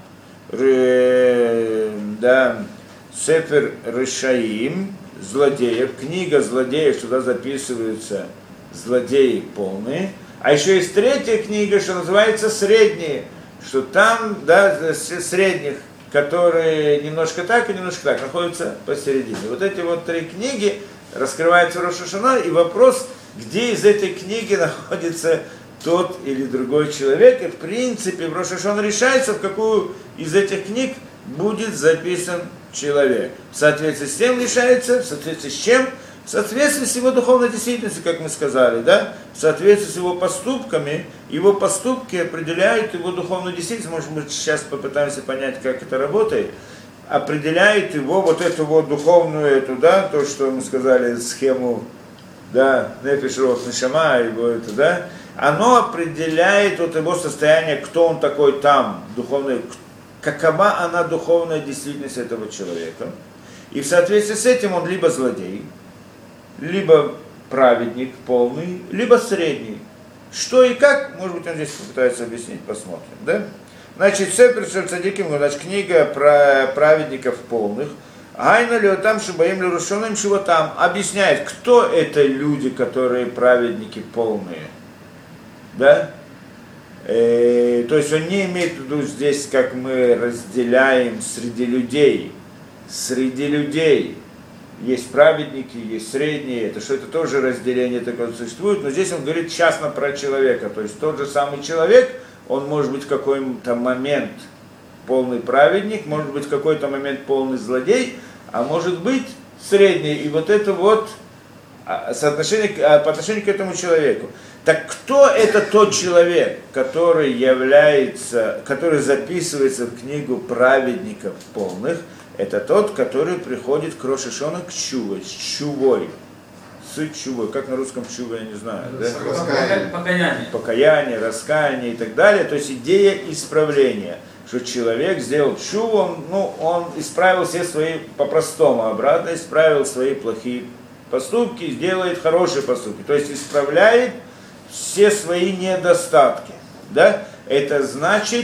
да, Сефер Решаим, злодеев, книга злодеев, сюда записываются злодеи полные. А еще есть третья книга, что называется средние, что там, да, средних, которые немножко так и немножко так, находятся посередине. Вот эти вот три книги раскрываются в Рош ха-Шана, и вопрос, где из этой книги находится тот или другой человек, и в принципе в Рош ха-Шана решается, в какую из этих книг будет записан человек. В соответствии с тем решается, в соответствии с чем? В соответствии с его духовной действительностью, как мы сказали, да? В соответствии с его поступками, его поступки определяют его духовную действительность. Может быть, сейчас попытаемся понять, как это работает. Определяет его вот эту вот духовную, эту, да, то, что мы сказали, схему, да, нефеш руах нешама, его это, да, оно определяет вот его состояние, кто он такой там, духовный, какова она духовная действительность этого человека. И в соответствии с этим он либо злодей, либо праведник полный, либо средний. Что и как, может быть, он здесь попытается объяснить, посмотрим, да? Значит, Сефер Шель Цадиким, значит, книга про праведников полных. Айна ли там шибаим ли рушоным чего там объясняет, кто это люди, которые праведники полные, да? То есть он не имеет в виду здесь, как мы разделяем среди людей. Среди людей есть праведники, есть средние, это что это тоже разделение такое существует, но здесь он говорит частно про человека, то есть тот же самый человек, он может быть в какой-то момент полный праведник, может быть в какой-то момент полный злодей, а может быть средний, и вот это вот соотношение, по отношению к этому человеку. Так кто это тот человек, который является, который записывается в книгу праведников полных? Это тот, который приходит к Рош ха-Шана к чувой, с чувой. С чувой, как на русском чува, я не знаю. Да? Покаяние. Покаяние, раскаяние и так далее. То есть идея исправления. Что человек сделал чуву, он исправил все свои, по-простому обратно, исправил свои плохие поступки, сделает хорошие поступки. То есть исправляет все свои недостатки. Да? Это значит,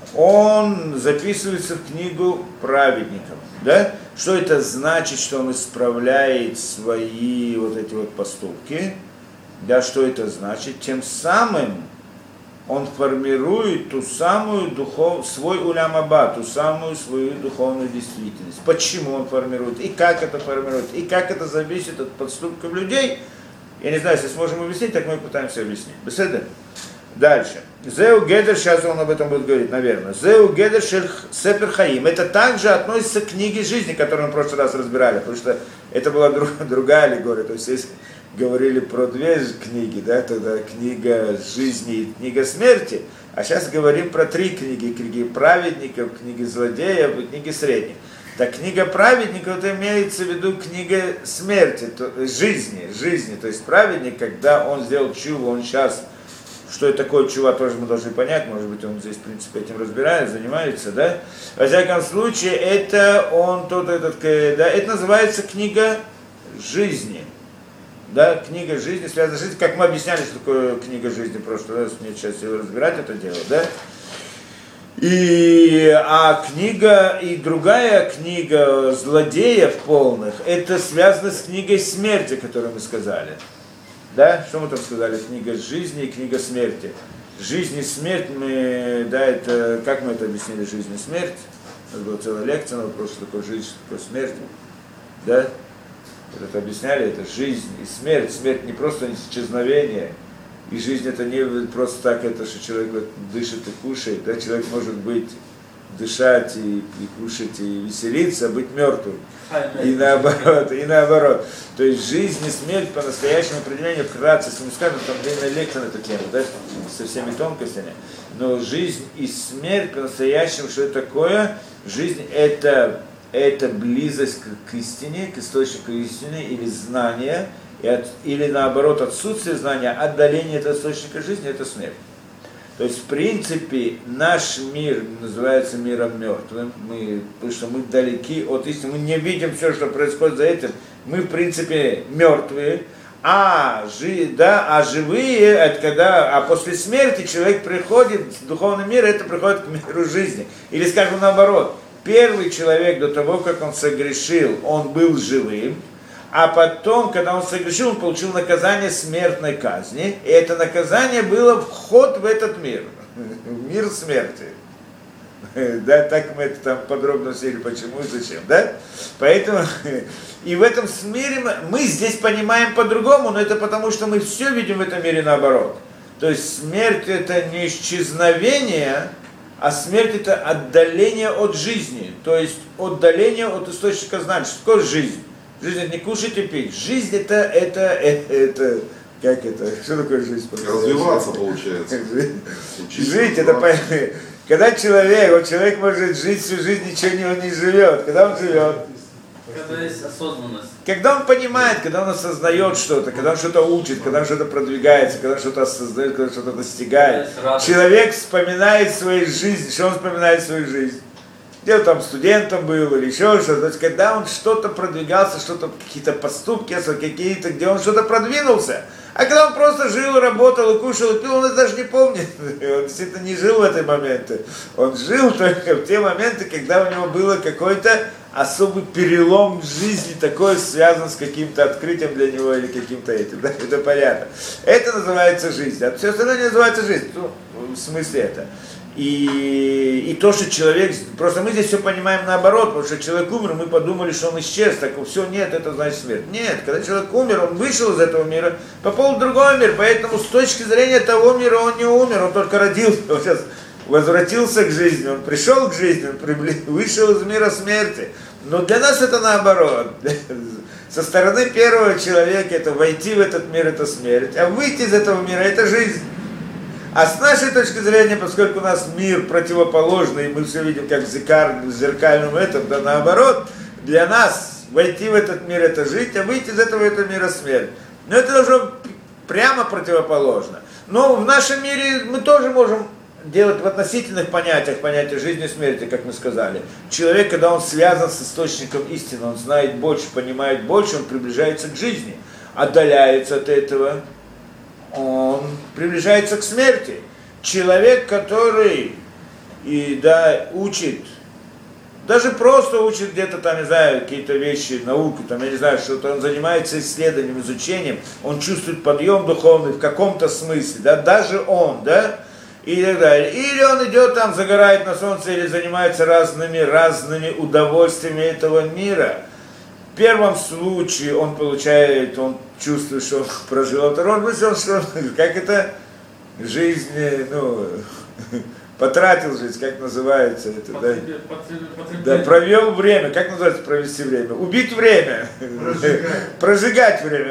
он записывается в книгу праведников. Да? Что это значит, что он исправляет свои вот эти вот поступки? Да, что это значит? Тем самым он формирует ту самую свой улям аба, ту самую свою духовную действительность. Почему он формирует, и как это формирует, и как это зависит от поступков людей. Я не знаю, если сможем объяснить, так мы пытаемся объяснить. Беседа? Дальше. Зеу Гедер, сейчас он об этом будет говорить, наверное. Зеу Гедер Сефер Хаим. Это также относится к книге жизни, которую мы в прошлый раз разбирали, потому что это была другая аллегория. То есть, если говорили про две книги, да, тогда книга жизни и книга смерти, а сейчас говорим про три книги. Книги праведников, книги злодеев и книги средних. Так книга праведников, это имеется в виду книга смерти, жизни. То есть праведник, когда он сделал чуву, он сейчас... Что это такое чува, тоже мы должны понять, может быть, он здесь, в принципе, этим разбирается, занимается, да? Во всяком случае, это он, это называется книга жизни, да, книга жизни, связанная с жизнью, как мы объясняли, что такое книга жизни в прошлый раз, мне сейчас разбирать это дело, да? А книга, и другая книга злодеев полных, это связано с книгой смерти, которую мы сказали. Да? Что мы там сказали? Книга жизни и книга смерти. Жизнь и смерть, да, это, как мы это объяснили, жизнь и смерть? У нас была целая лекция на вопрос, что такое жизнь, что такое смерть. Да? Это объясняли, это жизнь и смерть. Смерть не просто исчезновение. И жизнь это не просто так, это что человек дышит и кушает. Да? Человек может быть дышать и кушать и веселиться, а быть мертвым. И наоборот. То есть жизнь и смерть по настоящему определению вкратце, если мы скажем, там длинная лекция на эту тему, да, со всеми тонкостями. Но жизнь и смерть по настоящему, что это такое? Жизнь это близость к истине, к источнику истины или знания, или наоборот отсутствие знания, отдаление от источника жизни, это смерть. То есть, в принципе, наш мир называется миром мертвым, потому что мы далеки от истины, мы не видим все, что происходит за этим, мы, в принципе, мертвые, а живые, это когда, после смерти человек приходит в духовный мир, это приходит к миру жизни. Или, скажем, наоборот, первый человек до того, как он согрешил, он был живым, а потом, когда он согрешил, он получил наказание смертной казни, и это наказание было вход в этот мир, в мир смерти. Да, так мы это там подробно все почему и зачем, да? Поэтому, и в этом мире мы здесь понимаем по-другому, но это потому, что мы все видим в этом мире наоборот. То есть смерть это не исчезновение, а смерть это отдаление от жизни, то есть отдаление от источника знания. Что такое жизнь? Жизнь это не кушать и пить. Жизнь это как это? Что такое жизнь? Развиваться получается. Жить это когда человек может жить всю жизнь, ничего не живет. Когда он живет? Когда есть осознанность. Когда он понимает, когда он осознает что-то, когда он что-то учит, когда он что-то продвигается, когда он что-то осознает, когда он что-то достигает. Человек вспоминает свою жизнь. Что он вспоминает свою жизнь? Где он там студентом был или еще что-то. То есть, когда он что-то продвигался, что-то, какие-то поступки, какие-то, где он что-то продвинулся. А когда он просто жил, работал, и кушал, и пил, он это даже не помнит. Он действительно не жил в эти моменты. Он жил только в те моменты, когда у него было какой-то особый перелом в жизни, такой связан с каким-то открытием для него или каким-то этим. Да? Это понятно. Это называется жизнь. А все остальное не называется жизнь. Ну, в смысле это. И то, что человек, просто мы здесь все понимаем наоборот, потому что человек умер, мы подумали, что он исчез, так все, нет, это значит смерть. Нет, когда человек умер, он вышел из этого мира, попал в другой мир, поэтому с точки зрения того мира он не умер, он только родился, он сейчас возвратился к жизни, он пришел к жизни, он вышел из мира смерти. Но для нас это наоборот. Со стороны первого человека это войти в этот мир, это смерть, а выйти из этого мира, это жизнь. А с нашей точки зрения, поскольку у нас мир противоположный, и мы все видим как в зеркальном этом, да наоборот, для нас войти в этот мир это жить, а выйти из этого мира смерть. Но это должно прямо противоположно. Но в нашем мире мы тоже можем делать в относительных понятиях, понятие жизни и смерти, как мы сказали. Человек, когда он связан с источником истины, он знает больше, понимает больше, он приближается к жизни, отдаляется от этого, он приближается к смерти. Человек, который учит, даже просто учит где-то там, не знаю, какие-то вещи, науку, там, я не знаю, что-то, он занимается исследованием, изучением, он чувствует подъем духовный в каком-то смысле, да, даже он, да, и так далее. Или он идет там, загорает на солнце, или занимается разными удовольствиями этого мира. В первом случае он чувствует, что он прожил, а второй мысль, что как это жизнь, потратил жизнь, как называется это, да, провел время, как называется провести время? Убить время, прожигать время,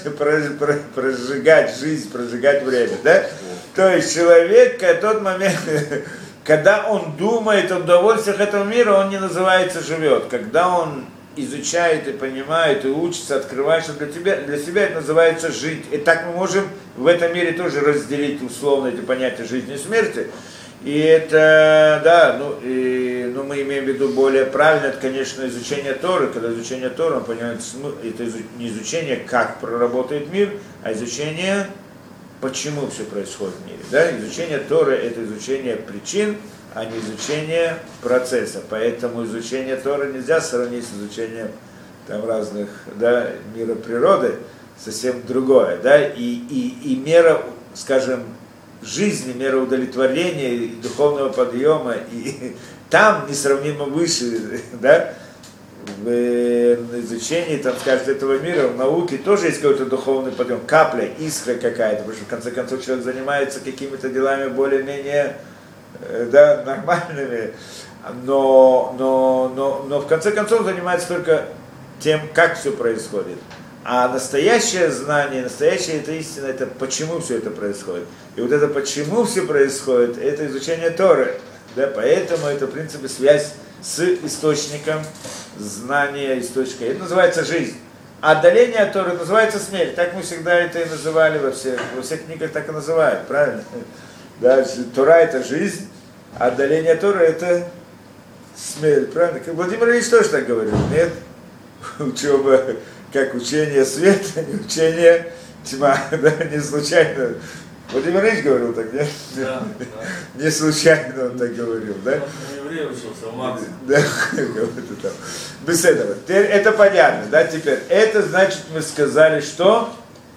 прожигать жизнь, прожигать время, да? То есть человек, в тот момент, когда он думает о удовольствиях этого мира, он не называется живет. Когда он изучает и понимает, и учится, открывает, что для себя это называется жить. И так мы можем в этом мире тоже разделить условно эти понятия жизни и смерти. И это, да, мы имеем в виду более правильно, это, конечно, изучение Торы. Когда изучение Торы, он понимает, это не изучение, как проработает мир, а изучение, почему все происходит в мире. Да? Изучение Торы – это изучение причин, а не изучение процесса. Поэтому изучение Торы нельзя сравнить с изучением там, разных, да, мира природы, совсем другое. Да? И мера, скажем, жизни, мера удовлетворения и духовного подъема, и там несравнимо выше, да, в изучении, там, скажем, этого мира, в науке тоже есть какой-то духовный подъем, капля, искра какая-то, потому что в конце концов человек занимается какими-то делами более-менее, да, нормальными, но в конце концов занимается только тем, как все происходит. А настоящее знание, настоящая эта истина, это почему все это происходит. И вот это почему все происходит, это изучение Торы. Да, поэтому это, в принципе, связь с источником знания, источника. Это называется жизнь. А отдаление от Торы называется смерть. Так мы всегда это и называли во всех книгах, так и называют, правильно? Да, Тора это жизнь, а отдаление от Торы это смерть, правильно? Владимир Ильич тоже так говорил, нет? Учеба как учение света, не учение тьма, да, не случайно. Владимир Ильич говорил так, нет? Да, Не случайно он так говорил, да? Он еврей учился, у Маркса. Да, кого-то там. Без этого. Теперь это понятно, да, теперь. Это значит, мы сказали, что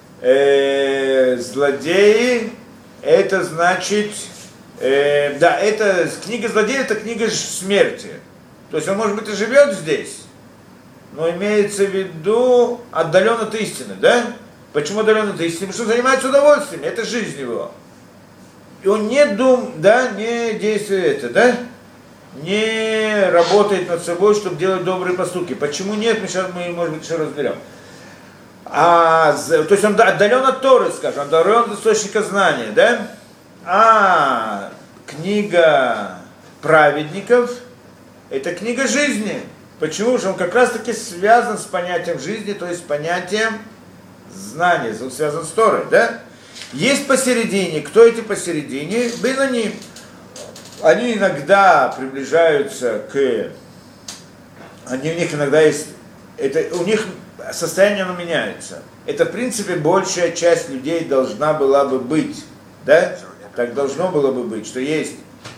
злодеи, это значит, да, это книга злодея, это книга смерти. То есть он, может быть, и живет здесь, но имеется в виду отдален от истины, да? Почему отдален от истины? Потому что он занимается удовольствием, это жизнь его. И он не не действует это, да? Не работает над собой, чтобы делать добрые поступки. Почему нет, мы, может быть, еще разберем. То есть он отдален от Торы, скажем, отдален от источника знания, да? А книга праведников – это книга жизни. Почему? Потому что он как раз-таки связан с понятием жизни, то есть с понятием знания, он связан с Торой, да? Есть посередине. Кто эти посередине? Биноним. Они иногда приближаются у них иногда есть, у них состояние оно меняется. Это, в принципе, большая часть людей должна была бы быть, да? Так должно было бы быть, что есть,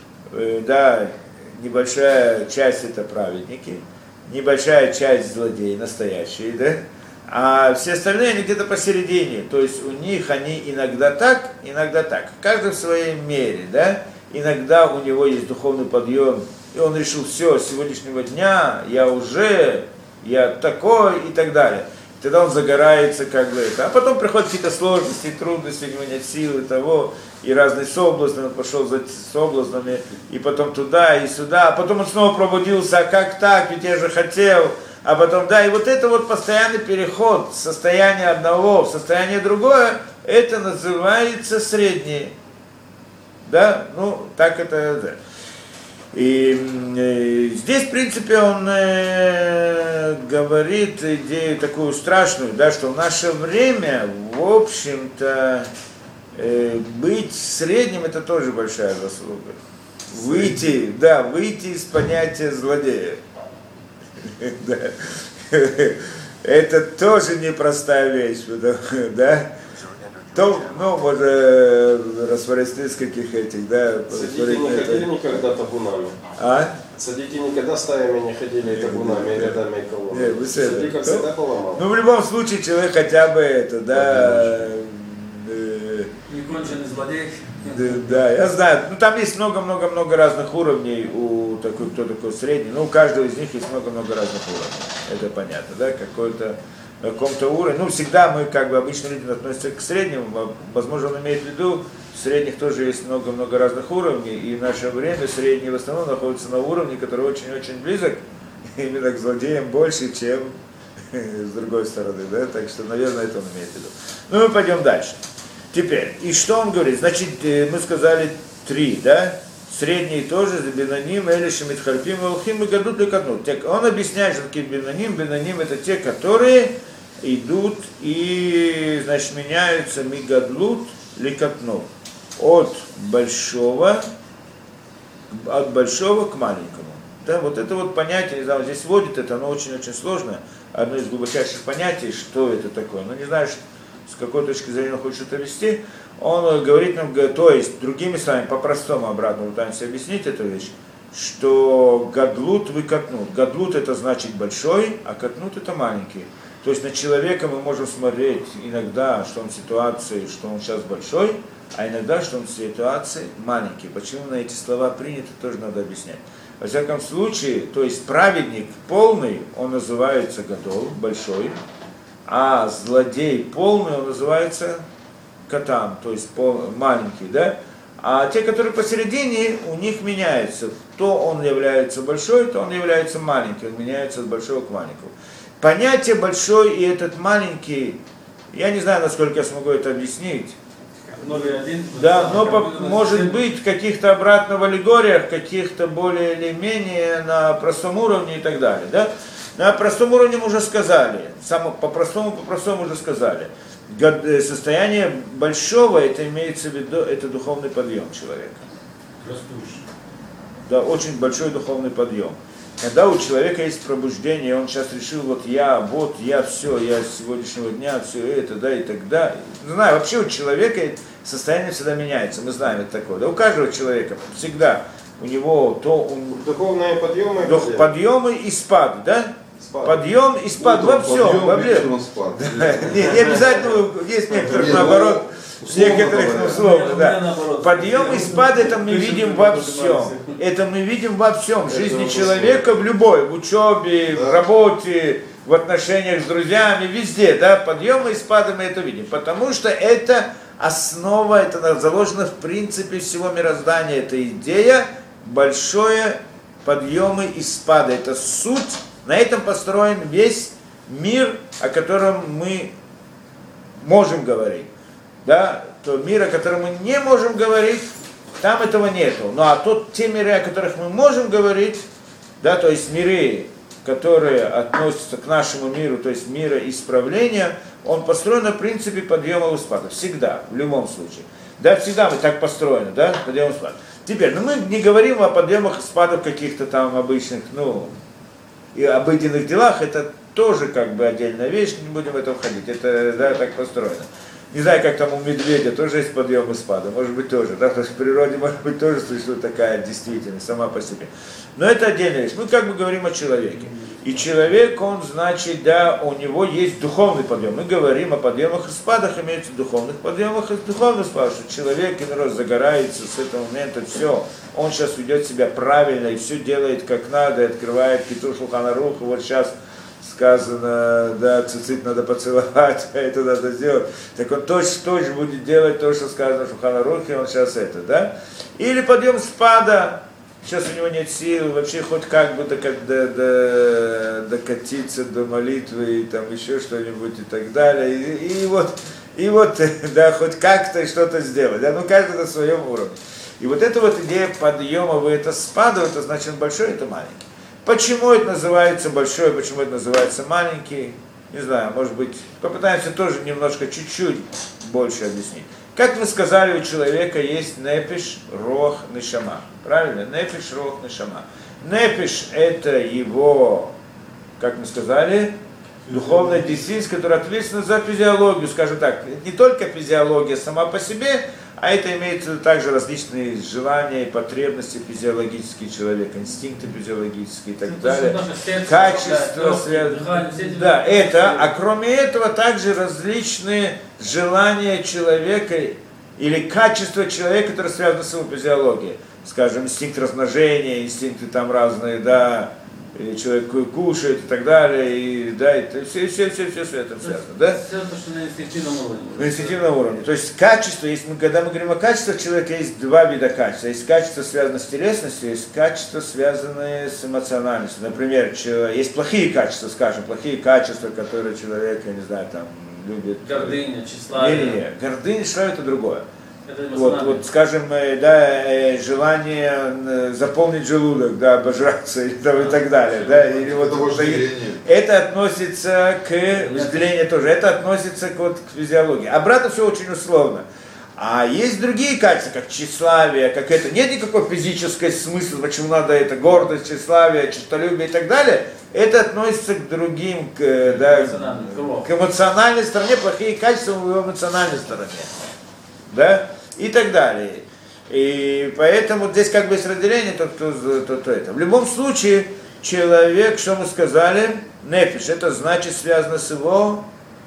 небольшая часть это праведники, небольшая часть злодеи, настоящие, да? А все остальные, они где-то посередине, то есть у них они иногда так, каждый в своей мере, да? Иногда у него есть духовный подъем, и он решил, все, с сегодняшнего дня я такой и так далее. Тогда он загорается как бы это. А потом приходят какие-то сложности, трудности, у него нет силы того, и разные соблазны, он пошел за соблазнами, и потом туда, и сюда, а потом он снова пробудился, а как так, ведь я же хотел, а потом, и вот это вот постоянный переход с состояния одного в состояние другое, это называется среднее. Да, так это, да. И здесь, в принципе, он говорит идею такую страшную, да, что в наше время, в общем-то, быть средним это тоже большая заслуга. Выйти из понятия злодея. Это тоже непростая вещь, да. Можно рассмотреть нескольких этих, да. Садики не ходили никогда табунами. Садики никогда стаями не ходили табунами, рядами и колоннами. Садиков всегда поломал. В любом случае человек хотя бы это, да. Неконченный злодей. Да, я знаю. Там есть много-много-много разных уровней у кто такой средний. У каждого из них есть много-много разных уровней. Это понятно, да, на каком-то уровне. Всегда мы, обычно люди относятся к среднему, возможно, он имеет в виду, в средних тоже есть много-много разных уровней, и в наше время средний в основном находится на уровне, который очень-очень близок, именно к злодеям больше, чем с другой стороны, да, так что, наверное, это он имеет в виду. Мы пойдем дальше. Теперь, и что он говорит? Значит, мы сказали 3, да? Средний тоже, биноним, элиши, митхальпим, алхим и гадут лекатнут. Он объясняет, что такие биноним это те, которые идут и, значит, меняются мигадлут лекатнут. От большого к маленькому. Да, вот это вот понятие, не знаю, здесь вводит это, оно очень-очень сложное. Одно из глубочайших понятий, что это такое. Но не знаю, с какой точки зрения он хочет это вести. Он говорит нам, то есть, другими словами, по-простому обратно пытаемся объяснить эту вещь, что гадлут выкатнут. Гадлут это значит большой, а катнут это маленький. То есть на человека мы можем смотреть иногда, что он в ситуации, что он сейчас большой, а иногда, что он в ситуации маленький. Почему на эти слова принято, тоже надо объяснять. Во всяком случае, то есть праведник полный, он называется гадол, большой, а злодей полный, он называется катан, то есть маленький, да? А те, которые посередине, у них меняется. То он является большой, то он является маленький, он меняется от большого к маленькому. Понятие большой и этот маленький, я не знаю, насколько я смогу это объяснить. 0,1. Да, но может быть в каких-то обратных аллегориях, каких-то более или менее на простом уровне и так далее, да? На простом уровне мы уже сказали, по-простому уже сказали. Состояние большого, это имеется в виду, это духовный подъем человека. Растущий. Да, очень большой духовный подъем. Когда у человека есть пробуждение, он сейчас решил, я все, я с сегодняшнего дня, все это, да, и тогда. Не знаю, вообще у человека состояние всегда меняется, мы знаем это такое. Да, у каждого человека всегда у него духовные подъемы. Подъемы и спады, да? Подъем и спад во всем. Не обязательно, есть некоторых наоборот, некоторых условно, да. Подъем и спад это мы видим во всем. Это мы видим во всем. В жизни человека, в любой, в учебе, в работе, в отношениях с друзьями, везде, да, подъемы и спады мы это видим. Потому что это основа, это заложено в принципе всего мироздания. Это идея, большое подъемы и спады. Это суть. На этом построен весь мир, о котором мы можем говорить. Да? То мир, о котором мы не можем говорить, там этого нету. Ну а те миры, о которых мы можем говорить, да, то есть миры, которые относятся к нашему миру, то есть мира исправления, он построен на принципе подъема и спада. Всегда, в любом случае. Да, всегда мы так построены, да, подъем и спад. Теперь, мы не говорим о подъемах и спадах каких-то там обычных, и обыденных делах, это тоже как бы отдельная вещь, не будем в это входить, это да, так построено. Не знаю, как там у медведя тоже есть подъем и спады, может быть тоже, да, потому что в природе может быть тоже существует такая действительность сама по себе. Но это отдельная вещь, мы как бы говорим о человеке. И человек, он значит, да, у него есть духовный подъем. Мы говорим о подъемах и спадах, имеется духовных подъемах и духовных спадах, что человек иной раз загорается с этого момента, все, он сейчас ведет себя правильно и все делает как надо, и открывает Китур Шулхан Арух, вот сейчас сказано, да, цицит надо поцеловать, а это надо сделать, так он точно будет делать то, что сказано в Шулхан Арухе, он сейчас это, да. Или подъем спада, сейчас у него нет сил, вообще хоть как бы докатиться до молитвы и там еще что-нибудь и так далее. И вот, да, хоть как-то что-то сделать. Да, каждый на своем уровне. И вот эта вот идея подъема, это спада, это значит большой, это маленький. Почему это называется большой, почему это называется маленький? Не знаю, может быть, попытаемся тоже немножко, чуть-чуть больше объяснить. Как мы сказали, у человека есть нефиш, рох, нешама. Правильно? Нефиш, рох, нешама. Нефиш – это его, как мы сказали, духовная действительность, которая ответственна за физиологию, скажем так. Не только физиология сама по себе, а это имеется также различные желания и потребности физиологические человека, инстинкты физиологические и так далее. Качество, да, это, а кроме этого также различные желания человека или качество человека, которое связано с его физиологией. Скажем, инстинкт размножения, инстинкты там разные, да, и человек кушает и так далее, и да, это все это связано, да? Все то, что на инстинктивном уровне. На инстинктивном уровне. То есть качество, когда мы говорим о качествах человека, есть два вида качества. Есть качество, связанное с телесностью, есть качество, связанное с эмоциональностью. Например, есть плохие качества, скажем, плохие качества, которые человек, я не знаю, там, любит. Гордыня, тщеславие. Не. Гордыня, тщеславие это другое. Вот, скажем, да, желание заполнить желудок, да, обожраться и так далее, да, или вот это относится к вожделению тоже, это относится к физиологии. Обратно все очень условно. А есть другие качества, как тщеславие, как это, нет никакой физической смысла, почему надо это, гордость, тщеславие, честолюбие и так далее. Это относится к другим, к эмоциональной стороне, плохие качества в эмоциональной стороне. Да, и так далее. И поэтому здесь как бы есть разделение, то это. В любом случае, человек, что мы сказали, нефиш, это значит связано с его,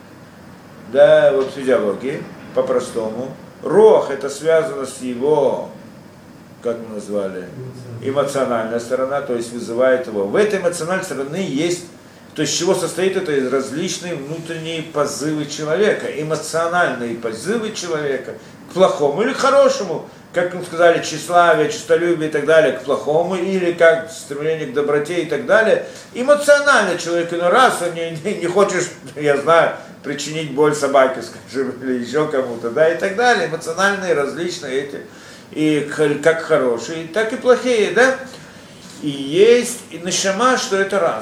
да, вот физиологией, по-простому. Рох, это связано с его, как мы назвали, эмоциональная сторона, то есть вызывает его. В этой эмоциональной стороне есть, то есть, из чего состоит это из различные внутренние позывы человека, эмоциональные позывы человека к плохому или к хорошему, как мы сказали, тщеславие, честолюбие и так далее, к плохому, или как стремление к доброте и так далее. Эмоционально человек иной раз, он не хочешь, я знаю, причинить боль собаке, скажем, или еще кому-то, да, и так далее. Эмоциональные различные эти, и как хорошие, так и плохие, да. И есть и нешама, что это разум.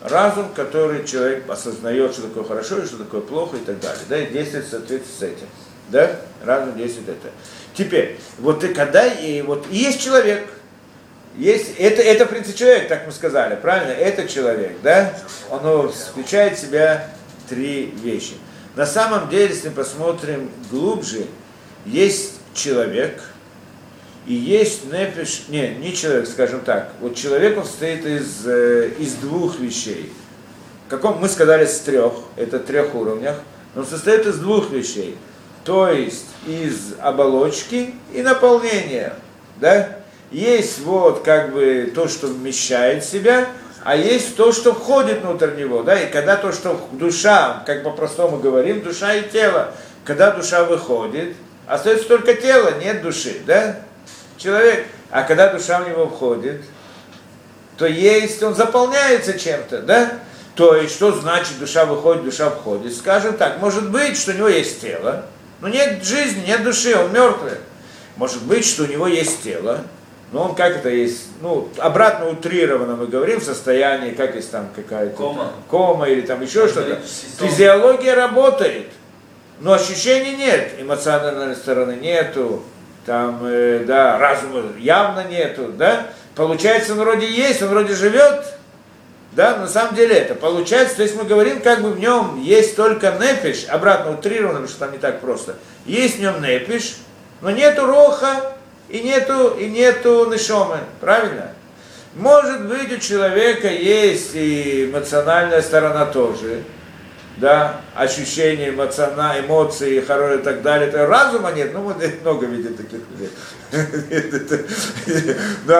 разум, который человек осознает, что такое хорошо и что такое плохо и так далее, да, и действует в соответствии с этим, да, разум действует это. Теперь, вот и когда, и вот и есть человек, это в принципе человек, так мы сказали, правильно, это человек, да, он включает в себя три вещи. На самом деле, если мы посмотрим глубже, есть человек, и есть нефиш, не человек, скажем так. Вот человек, он состоит из двух вещей. Мы сказали с трех, это трех уровнях, но он состоит из двух вещей. То есть из оболочки и наполнения, да? Есть вот как бы то, что вмещает в себя, а есть то, что входит внутрь него, да? И когда то, что душа, как по-простому говорим, душа и тело, когда душа выходит, остается только тело, нет души, да? Человек, а когда душа в него входит, то есть, он заполняется чем-то, да? То есть, что значит душа выходит, душа входит? Скажем так, может быть, что у него есть тело, но нет жизни, нет души, он мертвый. Может быть, что у него есть тело, но он как это есть, обратно утрированно мы говорим, в состоянии, как есть там какая-то кома или там еще что-то. Физиология работает, но ощущений нет, эмоциональной стороны нету. Там, да, разума явно нету, да, получается, он вроде есть, он вроде живет, да, на самом деле это получается, то есть мы говорим, как бы в нем есть только нефиш, обратно утрированно, потому что там не так просто, есть в нем нефиш, но нету роха и нету нешомы, правильно? Может быть, у человека есть и эмоциональная сторона тоже, да, ощущения, эмоции, хорошие и так далее. Это разума нет, вот много видят таких людей. Но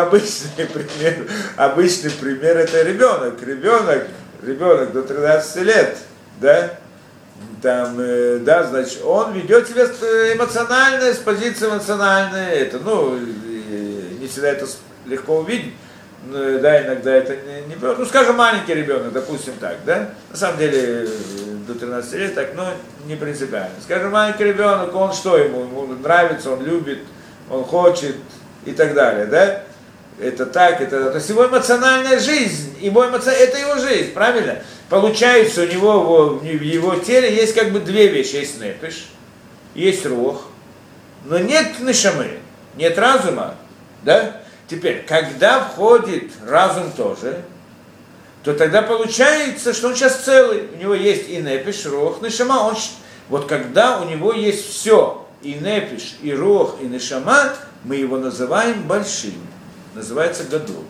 обычный пример это ребенок до 13 лет, да, там, да, значит, он ведет себя эмоционально, с позиции эмоциональной, это, не всегда это легко увидеть. Да, иногда это не, скажем, маленький ребенок, допустим так, да, на самом деле до 13 лет так, не принципиально. Скажем, маленький ребенок, он что ему нравится, он любит, он хочет и так далее, да, это так, то есть его эмоциональная жизнь, это его жизнь, правильно? Получается, у него в его теле есть как бы две вещи, есть нефиш, есть рух, но нет нешамы, нет разума, да? Теперь, когда входит разум тоже, то тогда получается, что он сейчас целый. У него есть и нефиш, рух, нешама. Вот когда у него есть все, и нефиш, и рух, и нешама, мы его называем большим. Называется гадут.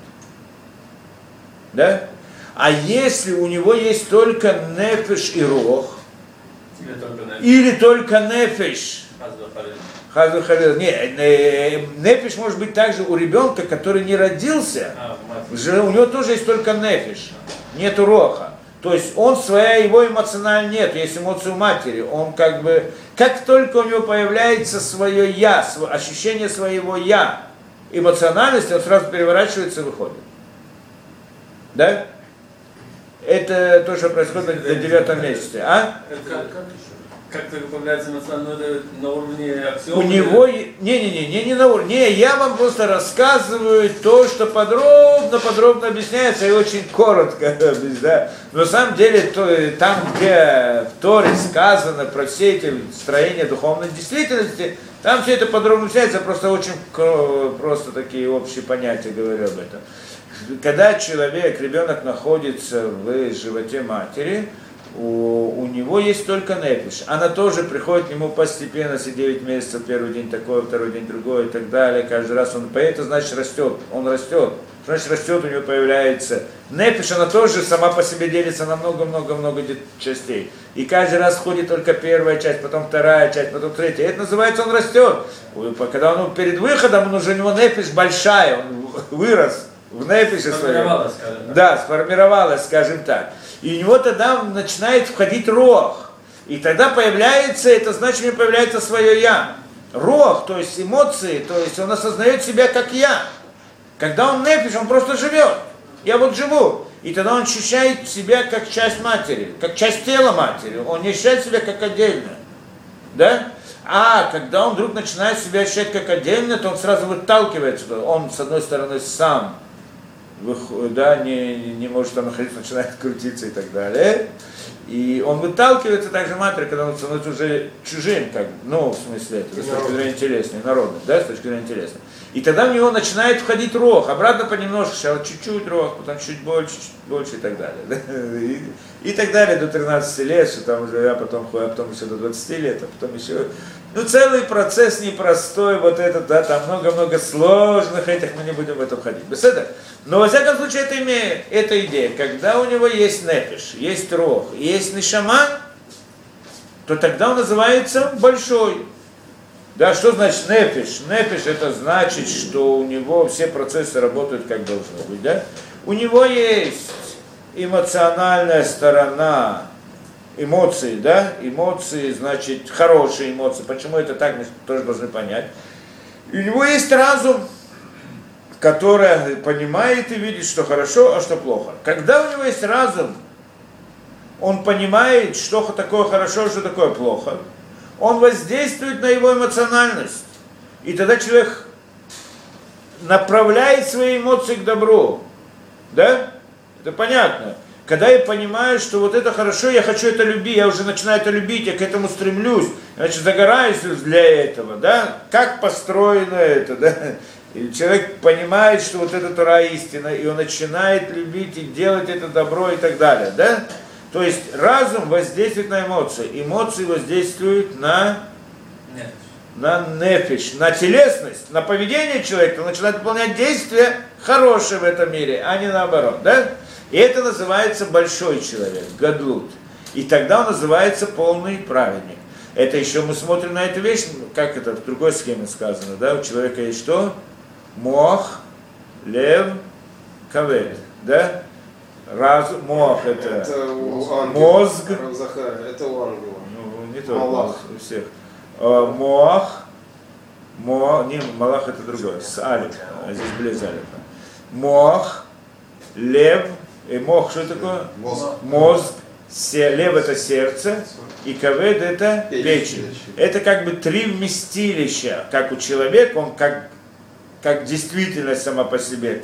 Да? А если у него есть только нефиш и рух, или только нефиш, нефиш может быть также у ребенка, который не родился, у него тоже есть только нефиш, нету роха. То есть его эмоционально нет, есть эмоции у матери, он как только у него появляется свое я, ощущение своего я, эмоциональности, он сразу переворачивается и выходит. Да? Это то, что происходит на 9 месяце. А? Как-то появляется эмоционально на уровне аксиомы? У него, не на уровне, я вам просто рассказываю то, что подробно объясняется и очень коротко, да. Но на самом деле, там, где в Торе сказано про все эти строения духовной действительности, там все это подробно объясняется, просто такие общие понятия говорю об этом. Когда ребенок находится в животе матери, у него есть только нефиш. Она тоже приходит к нему постепенно, 9 месяцев, первый день такой, второй день другой и так далее. Каждый раз это значит растет, он растет. Значит растет, у него появляется нефиш, она тоже сама по себе делится на много-много-много частей. И каждый раз входит только первая часть, потом вторая часть, потом третья. Это называется он растет. Когда он перед выходом, у него нефиш большая, он вырос в нефише своем. Да, сформировалась, скажем так. И у него тогда начинает входить рох. И тогда появляется, это значит, у него появляется свое я. Рох, то есть эмоции, то есть он осознает себя как я. Когда он нефиш, он просто живет. Я вот живу. И тогда он ощущает себя как часть матери, как часть тела матери. Он не ощущает себя как отдельно. Да? А когда он вдруг начинает себя ощущать как отдельно, то он сразу выталкивается. Он, с одной стороны, сам да, не может там находиться, начинает крутиться и так далее. И он выталкивается также матери, когда он становится уже чужим, как, ну, в смысле, это, с точки зрения телесной, народной, да, с точки зрения телесной. И тогда в него начинает входить рог, обратно понемножку, сначала чуть-чуть рог, потом чуть больше и так далее. Да? И так далее до 13 лет, что там уже, а потом еще до 20 лет, а потом еще... Ну, целый процесс непростой, вот этот, да, там много-много сложных этих, мы не будем в это входить. Беседа? Но, во всяком случае, это идея. Когда у него есть нефиш, есть рог, есть нишама, то тогда он называется большой. Да, что значит нефиш? Нефиш это значит, что у него все процессы работают как должно быть, да? У него есть эмоциональная сторона, эмоции, да? Эмоции, значит, хорошие эмоции. Почему это так, мы тоже должны понять. И у него есть разум, который понимает и видит, что хорошо, а что плохо. Когда у него есть разум, он понимает, что такое хорошо, что такое плохо. Он воздействует на его эмоциональность. И тогда человек направляет свои эмоции к добру. Да? Это понятно. Когда я понимаю, что вот это хорошо, я хочу это любить, я уже начинаю это любить, я к этому стремлюсь, значит, загораюсь для этого, да? Как построено это, да? И человек понимает, что вот это Тора истина, и он начинает любить и делать это добро и так далее, да? То есть разум воздействует на эмоции, эмоции воздействуют на нефиш, на телесность, на поведение человека, он начинает выполнять действия хорошие в этом мире, а не наоборот, да? И это называется большой человек, гадлут. И тогда он называется полный праведник. Это еще мы смотрим на эту вещь, как это в другой схеме сказано, да? У человека есть что? Мох, лев, кавед, да? Мох это мозг. Это у ангела. Ну, не только у всех. Мох, не, Малах это другое, с алиф, а здесь без алифа. Мох, лев, и мох что такое? Мозг. Лев это сердце, и кавед это печень. Это как бы три вместилища, как у человека, он как действительность сама по себе,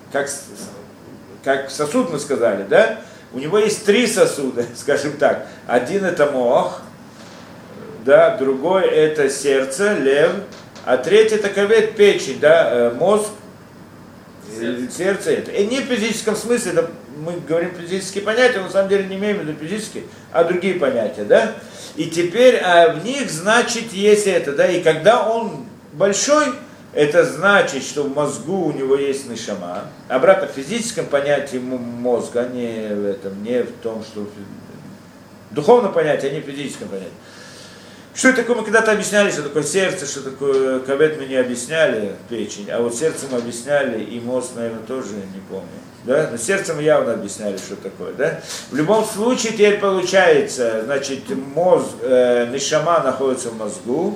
как сосуд мы сказали, да? У него есть три сосуда, скажем так. Один это мох, да, другой это сердце, лев, а третий это кавед, печень, да, мозг, сердце это. И не в физическом смысле, это мы говорим физические понятия, но на самом деле не имеем в виду физические, а другие понятия, да? И теперь в них, значит, есть это, да, и когда он большой, это значит, что в мозгу у него есть нишама. Обратно в физическом понятии мозга, не в этом, не в том, что в духовном понятии, а не в физическом понятии. Что это такое, мы когда-то объясняли, что такое сердце, что такое кавед, мы не объясняли, печень, а вот сердце мы объясняли, и мозг, наверное, тоже не помню. Да? Но сердце мы явно объясняли, что такое. Да? В любом случае теперь получается, значит, мозг, нишама находится в мозгу,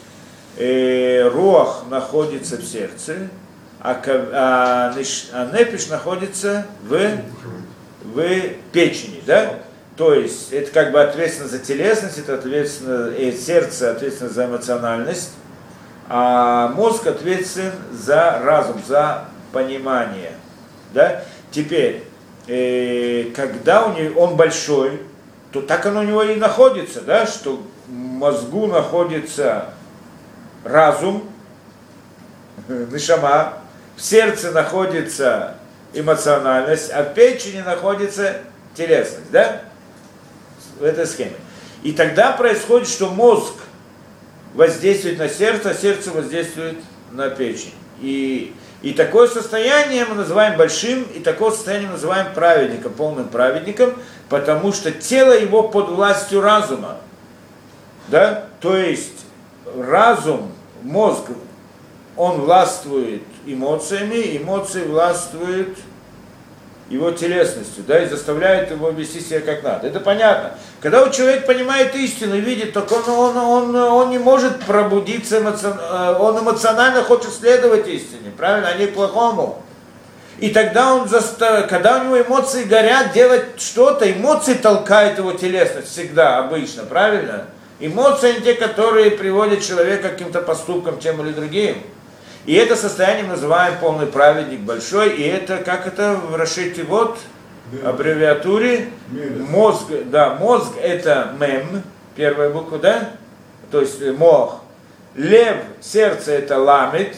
руах находится в сердце, а нефиш находится в печени, да? То есть это как бы ответственно за телесность, это ответственно, сердце ответственно за эмоциональность, а мозг ответственен за разум, за понимание, да? Теперь, когда он большой, то так оно у него и находится, да? Что в мозгу находится разум, нишама, в сердце находится эмоциональность, а в печени находится телесность, да? В этой схеме. И тогда происходит, что мозг воздействует на сердце, а сердце воздействует на печень. И такое состояние мы называем большим, и такое состояние мы называем праведником, полным праведником, потому что тело его под властью разума. Да? То есть разум, мозг, он властвует эмоциями, эмоции властвуют его телесностью, да, и заставляет его вести себя как надо. Это понятно. Когда человек понимает истину и видит, так он не может пробудиться, он эмоционально хочет следовать истине, правильно, а не к плохому. И тогда когда у него эмоции горят, делать что-то, эмоции толкают его телесность всегда, обычно, правильно? Эмоции не те, которые приводят человека к каким-то поступкам, тем или другим. И это состояние мы называем полный праведник большой, и это, как это в Рашите, вот, аббревиатуре, мозг, да, мозг это мем, первая буква, да, то есть мох, лев, сердце это ламет,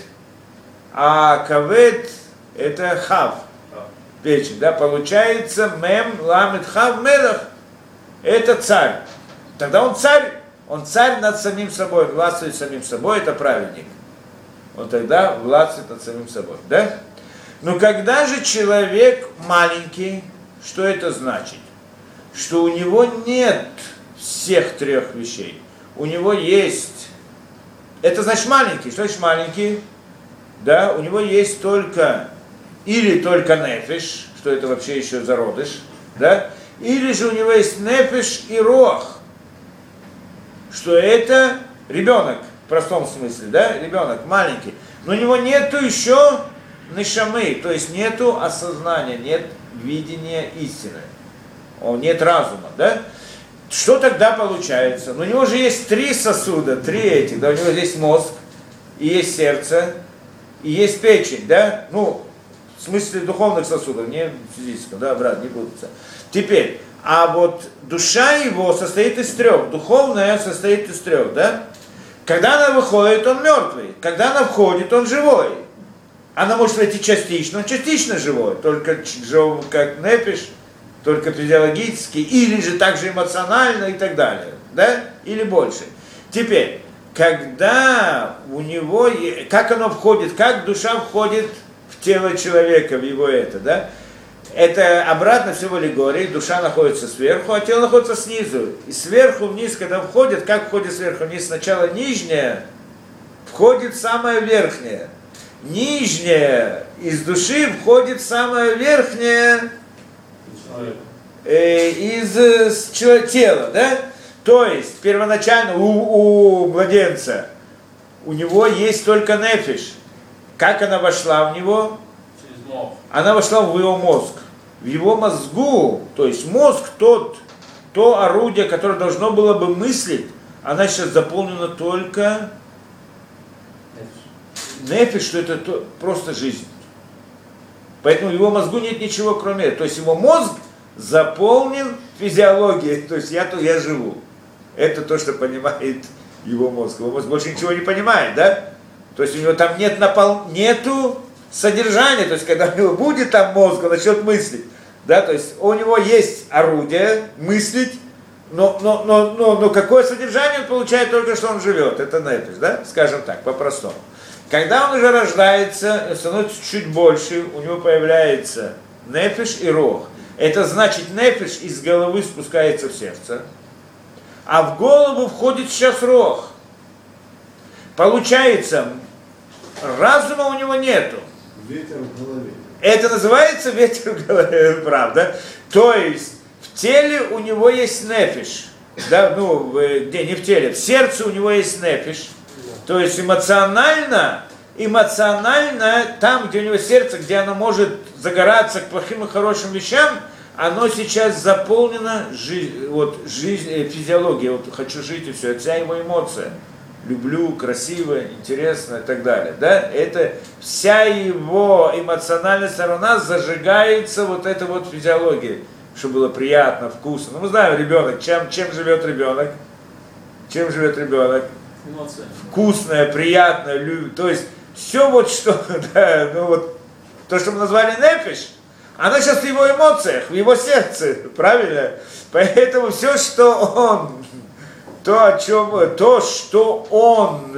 а кавет это хав, печень, да, получается мем, ламет, хав, мелах, это царь. Тогда он царь над самим собой, властвует самим собой, это праведник. Он тогда властвует над самим собой, да? Но когда же человек маленький, что это значит? Что у него нет всех трех вещей. У него есть, это значит маленький, что значит маленький? Да, у него есть только, или только нефиш, что это вообще еще зародыш, да? Или же у него есть нефиш и рох, что это ребенок, в простом смысле, да, ребенок маленький, но у него нету еще нешамы, то есть нету осознания, нет видения истины, нет разума, да. Что тогда получается? Ну, у него же есть три сосуда, три этих, да, у него есть мозг, и есть сердце, и есть печень, да, ну, в смысле духовных сосудов, не физического, да, брат, не путаться. Теперь, а вот душа его состоит из трех, духовная состоит из трех, да? Когда она выходит, он мертвый, когда она входит, он живой. Она может войти частично, он частично живой, только как нефиш, только физиологически, или же также эмоционально и так далее, да? Или больше. Теперь, когда у него, как оно входит, как душа входит в тело человека, в его это, да? Это обратно все в аллегории, душа находится сверху, а тело находится снизу. И сверху вниз, когда входит, как входит сверху вниз? Сначала нижнее, входит самое верхнее. Нижнее из души входит самое верхнее из тела, да? То есть, первоначально у младенца, у него есть только нефиш. Как она вошла в него? Она вошла в его мозг. В его мозгу, то есть мозг то орудие, которое должно было бы мыслить, она сейчас заполнена только нефиш, что это просто жизнь. Поэтому в его мозгу нет ничего кроме этого. То есть его мозг заполнен физиологией, то есть я живу. Это то, что понимает его мозг. Его мозг больше ничего не понимает, да? То есть у него там нету содержание, то есть когда у него будет там мозг, он начнет мыслить, да, то есть у него есть орудие мыслить, но какое содержание он получает только что он живет, это нефиш, да, скажем так, по-простому. Когда он уже рождается, становится чуть больше, у него появляется нефиш и рох. Это значит, нефиш из головы спускается в сердце, а в голову входит сейчас рох. Получается, разума у него нету. Ветер в голове. Это называется ветер в голове, правда. То есть в теле у него есть нефиш. Да, где не в теле, в сердце у него есть нефиш. То есть эмоционально, там, где у него сердце, где оно может загораться к плохим и хорошим вещам, оно сейчас заполнено физиологией. Вот хочу жить и все, это вся его эмоция. Люблю, красиво, интересно и так далее. Да? Это вся его эмоциональная сторона зажигается вот этой вот физиологией, чтобы было приятно, вкусно. Мы знаем, ребенок, чем живет ребенок? Чем живет ребенок? Эмоция. Вкусное, приятное, то есть все вот что, да, то, что мы назвали нефиш, оно сейчас в его эмоциях, в его сердце, правильно? Поэтому все, что он... То, что он,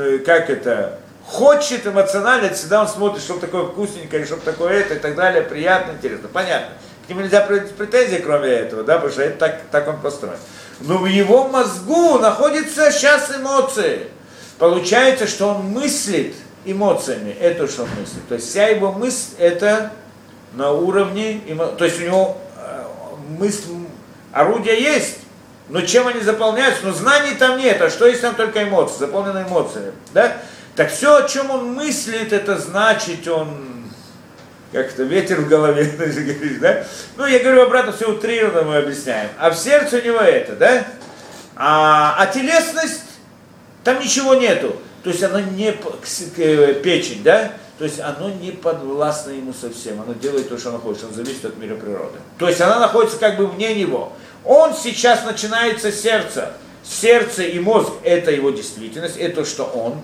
хочет эмоционально, всегда он смотрит, чтобы такое вкусненькое, чтобы такое это и так далее, приятно, интересно, понятно. К нему нельзя претензий, кроме этого, да, потому что это так он построен. Но в его мозгу находятся сейчас эмоции. Получается, что он мыслит эмоциями, это что он мыслит. То есть вся его мысль это на уровне, то есть у него орудие есть, но чем они заполняются? Но знаний там нет, а что есть там только эмоции, заполнены эмоциями, да? Так все, о чем он мыслит, это значит, он как-то ветер в голове, да? Ну, я говорю обратно, все утрированно мы объясняем. А в сердце у него это, да? А телесность, там ничего нету. То есть она не печень, да? То есть оно не подвластно ему совсем, оно делает то, что оно хочет, он зависит от мира природы. То есть она находится как бы вне него. Он сейчас начинается сердце. Сердце и мозг – это его действительность, это то, что он.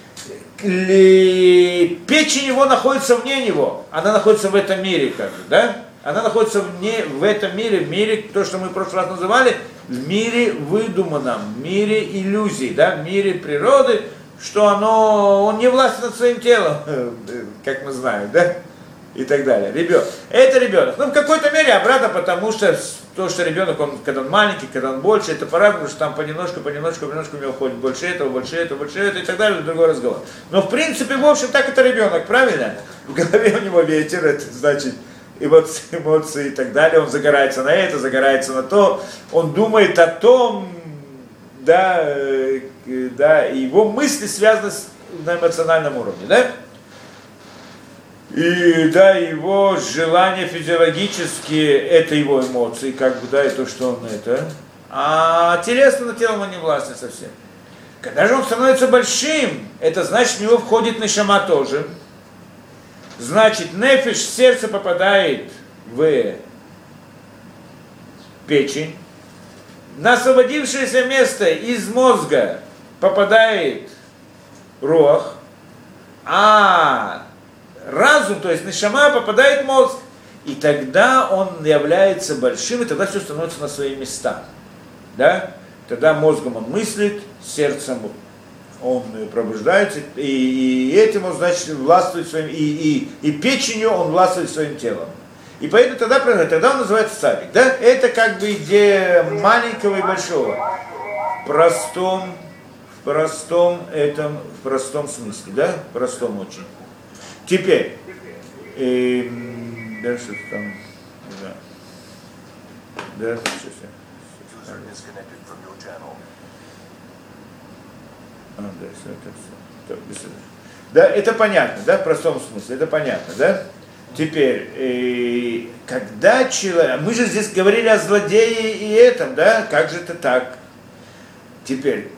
Печень его находится вне него, она находится в этом мире, как бы, да? Она находится в этом мире, в мире, то, что мы в прошлый раз называли, в мире выдуманном, в мире иллюзий, да, в мире природы, что он не властен над своим телом, как мы знаем, да, и так далее. Это ребенок. Ну, в какой-то мере обратно, потому что то, что ребенок, когда он маленький, когда он больше, это пора, потому что там понемножку у него уходит больше этого, и так далее, другой разговор. Но в принципе, в общем, так это ребенок, правильно? В голове у него ветер, это значит эмоции и так далее, он загорается на это, загорается на то, он думает о том, да, его мысли связаны на эмоциональном уровне, да? И да, его желания физиологические, это его эмоции, как бы, да, и то, что он это. А телесно телом он не властен совсем. Когда же он становится большим, это значит, в него входит нешама тоже. Значит, нефиш, сердце попадает в печень. На освободившееся место из мозга попадает руах, а разум, то есть нешама, попадает в мозг, и тогда он является большим, и тогда все становится на свои места. Да? Тогда мозгом он мыслит, сердцем он пробуждается, и этим он, значит, властвует своим, и печенью он властвует своим телом. И поэтому тогда он называется цадик. Да? Это как бы идея маленького и большого. В простом смысле, да? В простом очень. Теперь, дальше там, да, сейчас я. Да, это понятно, да, в простом смысле, это понятно, да? Теперь, когда человек, мы же здесь говорили о злодее и этом, да, как же это так? Теперь,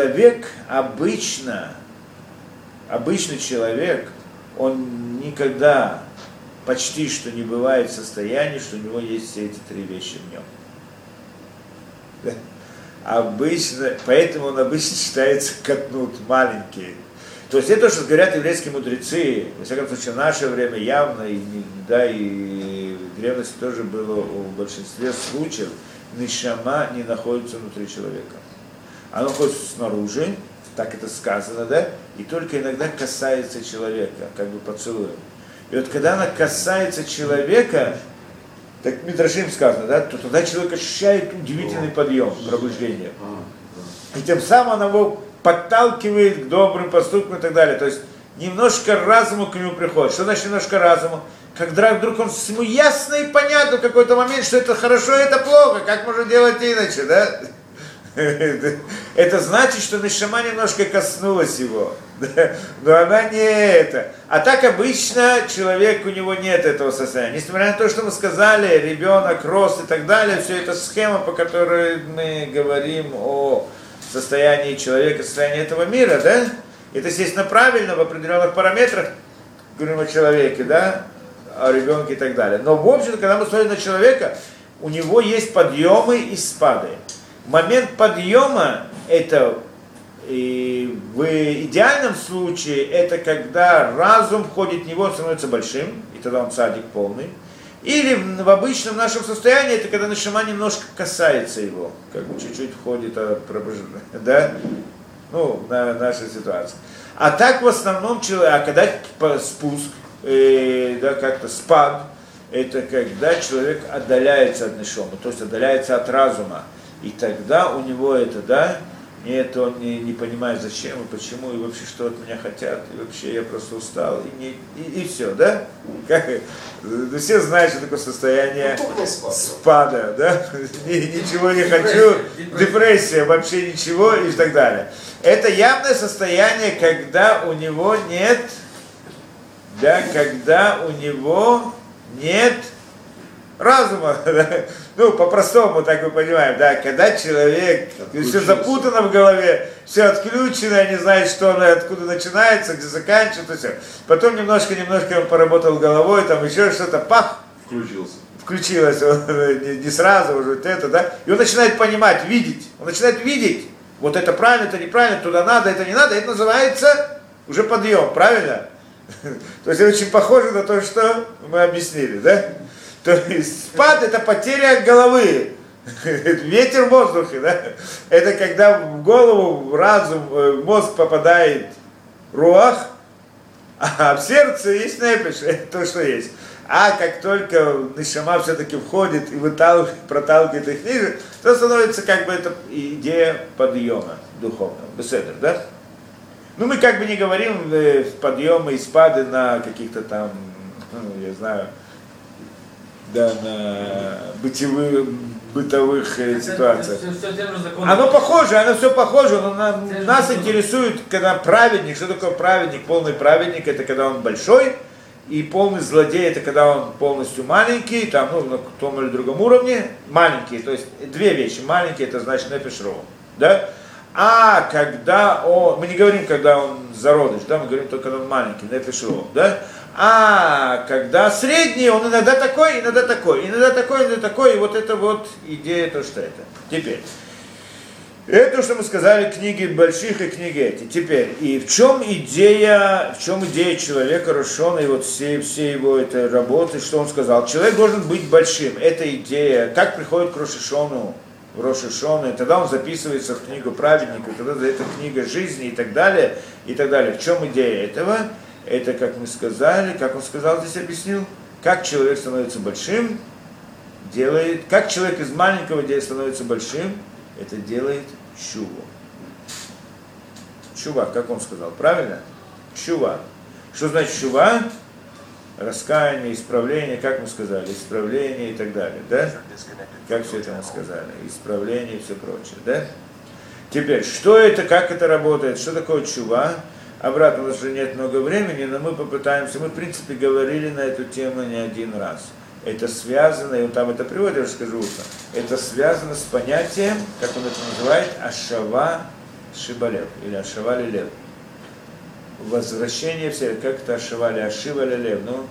обычный человек, он никогда почти что не бывает в состоянии, что у него есть все эти три вещи в нем. Да? Поэтому он обычно считается катнут, маленький. То есть это то, что говорят еврейские мудрецы, во всяком случае в наше время явно, и в древности тоже было в большинстве случаев, нешама не находится внутри человека. Она находится снаружи, так это сказано, да, и только иногда касается человека, как бы поцелуем. И вот когда она касается человека, так Мидрашим сказано, да, то тогда человек ощущает удивительный подъем, пробуждение. И тем самым она его подталкивает к добрым поступкам и так далее. То есть немножко разуму к нему приходит. Что значит немножко разуму? Когда вдруг ему ясно и понятно в какой-то момент, что это хорошо, это плохо, как можно делать иначе, да? Это значит, что нешама немножко коснулась его, да? Но она не это. А так обычно человек, у него нет этого состояния. Несмотря на то, что мы сказали, ребенок, рост и так далее, все это схема, по которой мы говорим о состоянии человека, состоянии этого мира, да? Это, естественно, правильно в определенных параметрах, говорим о человеке, да, о ребенке и так далее. Но, в общем, когда мы смотрим на человека, у него есть подъемы и спады. Момент подъема, это в идеальном случае, это когда разум входит в него, он становится большим, и тогда он цадик полный. Или в обычном нашем состоянии, это когда нешама немножко касается его, как бы чуть-чуть входит, да, ну, на нашу ситуацию. А так в основном, когда спуск, да, как-то спад, это когда человек отдаляется от нешама, то есть отдаляется от разума. И тогда у него это, да, нет, он не понимает, зачем и почему, и вообще, что от меня хотят, и вообще я просто устал, и все, да? Все знают, что такое состояние спада, да? Ничего не хочу, депрессия, вообще ничего и так далее. Это явное состояние, когда у него нет, да, когда у него нет разума, да? Ну, по-простому, так мы понимаем, да, когда человек, все запутано в голове, все отключено, не знает, что оно, откуда начинается, где заканчивается, все. Потом немножко он поработал головой, там еще что-то, пах, включилось, не сразу уже вот это, да, и он начинает понимать, видеть, вот это правильно, это неправильно, туда надо, это не надо, это называется уже подъем, правильно? То есть очень похоже на то, что мы объяснили, да? То есть спад — это потеря головы, ветер в воздухе, да? Это когда в голову, в разум, в мозг попадает руах, а в сердце есть нефеш, это то, что есть. А как только нешама все-таки входит и проталкивает их ниже, то становится как бы это идея подъема духовного. Беседер, да? Ну, мы как бы не говорим подъемы и спады на каких-то там, ну, я знаю, да, на бытовых ситуациях. Оно похоже, оно все похоже, но нас интересует, когда праведник, что такое праведник, полный праведник, это когда он большой, и полный злодей, это когда он полностью маленький, там, ну, на том или другом уровне, маленький, то есть две вещи, маленький, это значит нефеш роу, да? А когда он, мы не говорим, когда он зародыш, да, мы говорим только, когда он маленький, нефеш роу, да? А когда средний, он иногда такой, иногда такой, иногда такой, иногда такой, и вот это вот идея, то, что это. Теперь, это, что мы сказали, книги больших и книги эти. Теперь, и в чем идея человека Рошона, и вот все его этой работы, что он сказал? Человек должен быть большим. Это идея, как приходит к Рошишону, в Рошишону, и тогда он записывается в книгу праведника, тогда это книга жизни и так далее, и так далее. В чем идея этого? Это, как мы сказали, как он сказал, здесь объяснил, как человек становится большим, как человек из маленького становится большим, это делает чуву. Чува, как он сказал, правильно? Чува. Что значит чува? Раскаяние, исправление, как мы сказали, исправление и так далее, да? Как все это мы сказали, исправление и все прочее, да? Теперь, что это, как это работает, что такое чува? Обратно, у нас уже нет много времени, но мы попытаемся, мы в принципе говорили на эту тему не один раз. Это связано, и он там это приводит, я расскажу, это связано с понятием, как он это называет, ашава шибалев, или ашава лилев. Возвращение в сердце, как это ашава ли, ашива лилев, ну,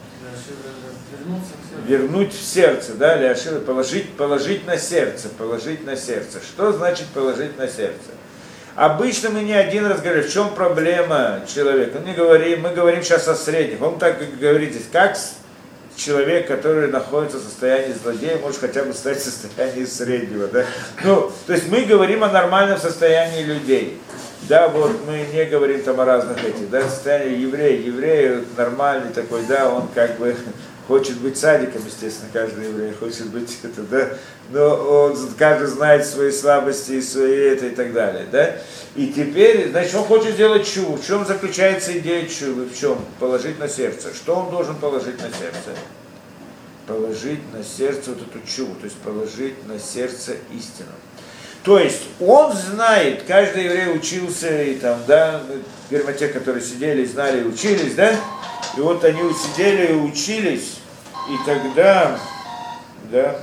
вернуть в сердце, да, или ашива, положить на сердце. Что значит положить на сердце? Обычно мы не один раз говорим, в чем проблема человека. Мы говорим сейчас о средних. Он так говорит здесь, как человек, который находится в состоянии злодея, может хотя бы стать в состоянии среднего. Да? Ну, то есть мы говорим о нормальном состоянии людей. Да, вот мы не говорим там о разных этих, да, состояние еврей нормальный такой, да, он как бы хочет быть садиком, естественно, каждый еврей хочет быть это, да, но каждый знает свои слабости и свои это и так далее, да. И теперь, значит, он хочет сделать чуву. В чем заключается идея чувы? В чем? Положить на сердце. Что он должен положить на сердце? Положить на сердце вот эту чуву, то есть положить на сердце истину. То есть он знает, каждый еврей учился, и там, да, верно, те, которые сидели, знали и учились, да, и вот они сидели и учились, и тогда, да,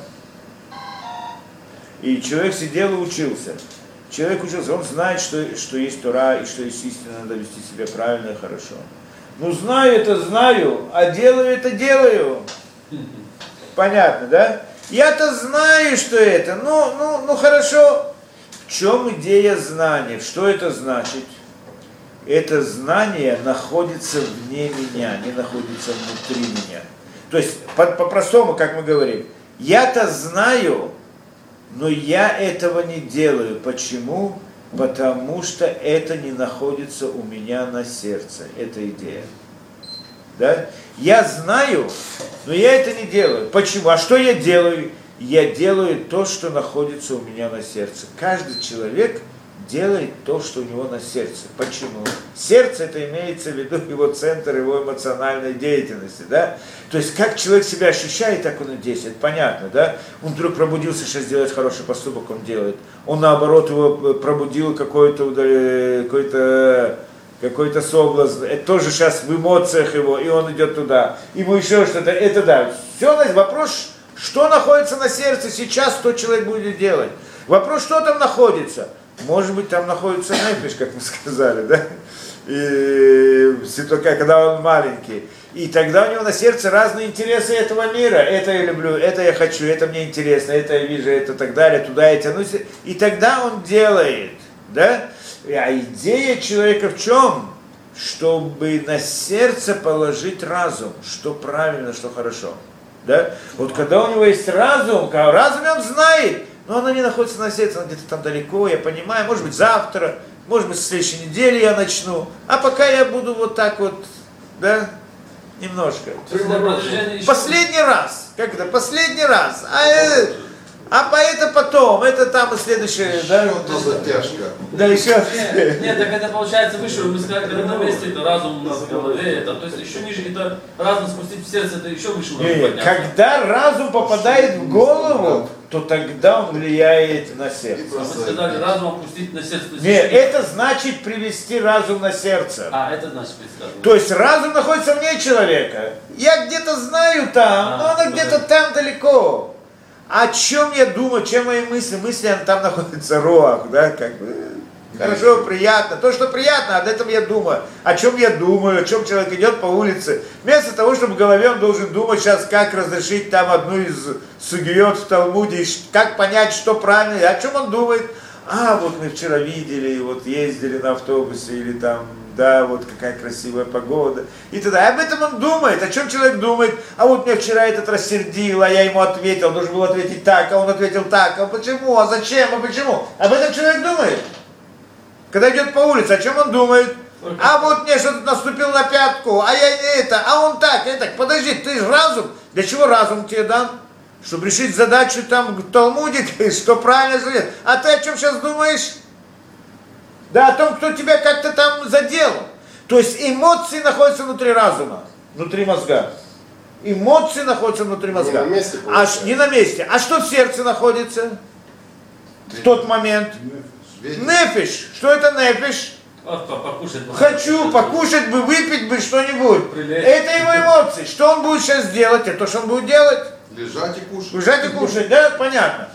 и человек сидел и учился. Человек учился, он знает, что есть Тора, и что есть истина, надо вести себя правильно и хорошо. Ну, знаю это знаю, а делаю это делаю. Понятно, да? Я-то знаю, что это, ну хорошо. В чем идея знания? Что это значит? Это знание находится вне меня, не находится внутри меня. То есть, по-простому, как мы говорим, я-то знаю, но я этого не делаю. Почему? Потому что это не находится у меня на сердце. Это идея. Да? Я знаю, но я это не делаю. Почему? А что я делаю? Я делаю то, что находится у меня на сердце. Каждый человек делает то, что у него на сердце. Почему? Сердце, это имеется в виду его центр, его эмоциональной деятельности, да? То есть, как человек себя ощущает, так он и действует. Понятно, да? Он вдруг пробудился, сейчас делает хороший поступок, он делает. Он, наоборот, его пробудил какой-то соблазн. Это тоже сейчас в эмоциях его, и он идет туда. Ему еще что-то. Это да. Все, вопрос, Что находится на сердце сейчас, то человек будет делать. Вопрос, что там находится? Может быть, там находится нефиш, как мы сказали, да? И когда он маленький. И тогда у него на сердце разные интересы этого мира. Это я люблю, это я хочу, это мне интересно, это я вижу, это так далее, туда я тянусь. И тогда он делает, да? А идея человека в чем? Чтобы на сердце положить разум, что правильно, что хорошо. Да? Вот когда у него есть разум, в разуме он знает, но оно не находится на сердце, оно где-то там далеко, я понимаю, может быть завтра, может быть в следующей неделе я начну, а пока я буду вот так вот, да, немножко. Последний раз, как это, последний раз, а это потом, это там и следующее, да? Еще затяжка. Да, еще. Нет, так это получается выше, мы сказали, когда на месте, это разум у нас в голове, это, то есть еще ниже, это разум спустить в сердце, это еще выше уровень подняться. Когда разум попадает в голову, то тогда он влияет на сердце. Мы сказали, разум опустить на сердце. Нет, это значит привести разум на сердце. Это значит привести. То есть разум находится вне человека. Я где-то знаю там, но оно где-то там далеко. О чем я думаю, чем мои мысли? Мысли там находится роах, да, как бы. Хорошо, приятно. То, что приятно, об этом я думаю. О чем я думаю, о чем человек идет по улице. Вместо того, чтобы в голове он должен думать сейчас, как разрешить там одну из сугиот в Талмуде, как понять, что правильно, о чем он думает. Вот мы вчера видели, вот ездили на автобусе, или там, да, вот какая красивая погода. И тогда об этом он думает, о чем человек думает. А вот меня вчера этот рассердил, а я ему ответил, должен был ответить так, а он ответил так, а почему, а зачем, а почему. Об этом человек думает. Когда идет по улице, о чем он думает? А вот мне что-то наступил на пятку, а я не это, а он так, я так. Подожди, ты же разум. Для чего разум тебе дан? Чтобы решить задачу там в Талмуде, что правильно, что нет. А ты о чем сейчас думаешь? Да, о том, кто тебя как-то там задел. То есть эмоции находятся внутри разума, внутри мозга. Эмоции находятся внутри мозга. Не на месте, не на месте. А что в сердце находится? В тот момент? Нефиш. Что это нефиш? Хочу покушать бы, выпить бы что-нибудь. Это его эмоции. Что он будет сейчас делать? Это то, что он будет делать. Лежать и кушать. Лежать и кушать, да, понятно.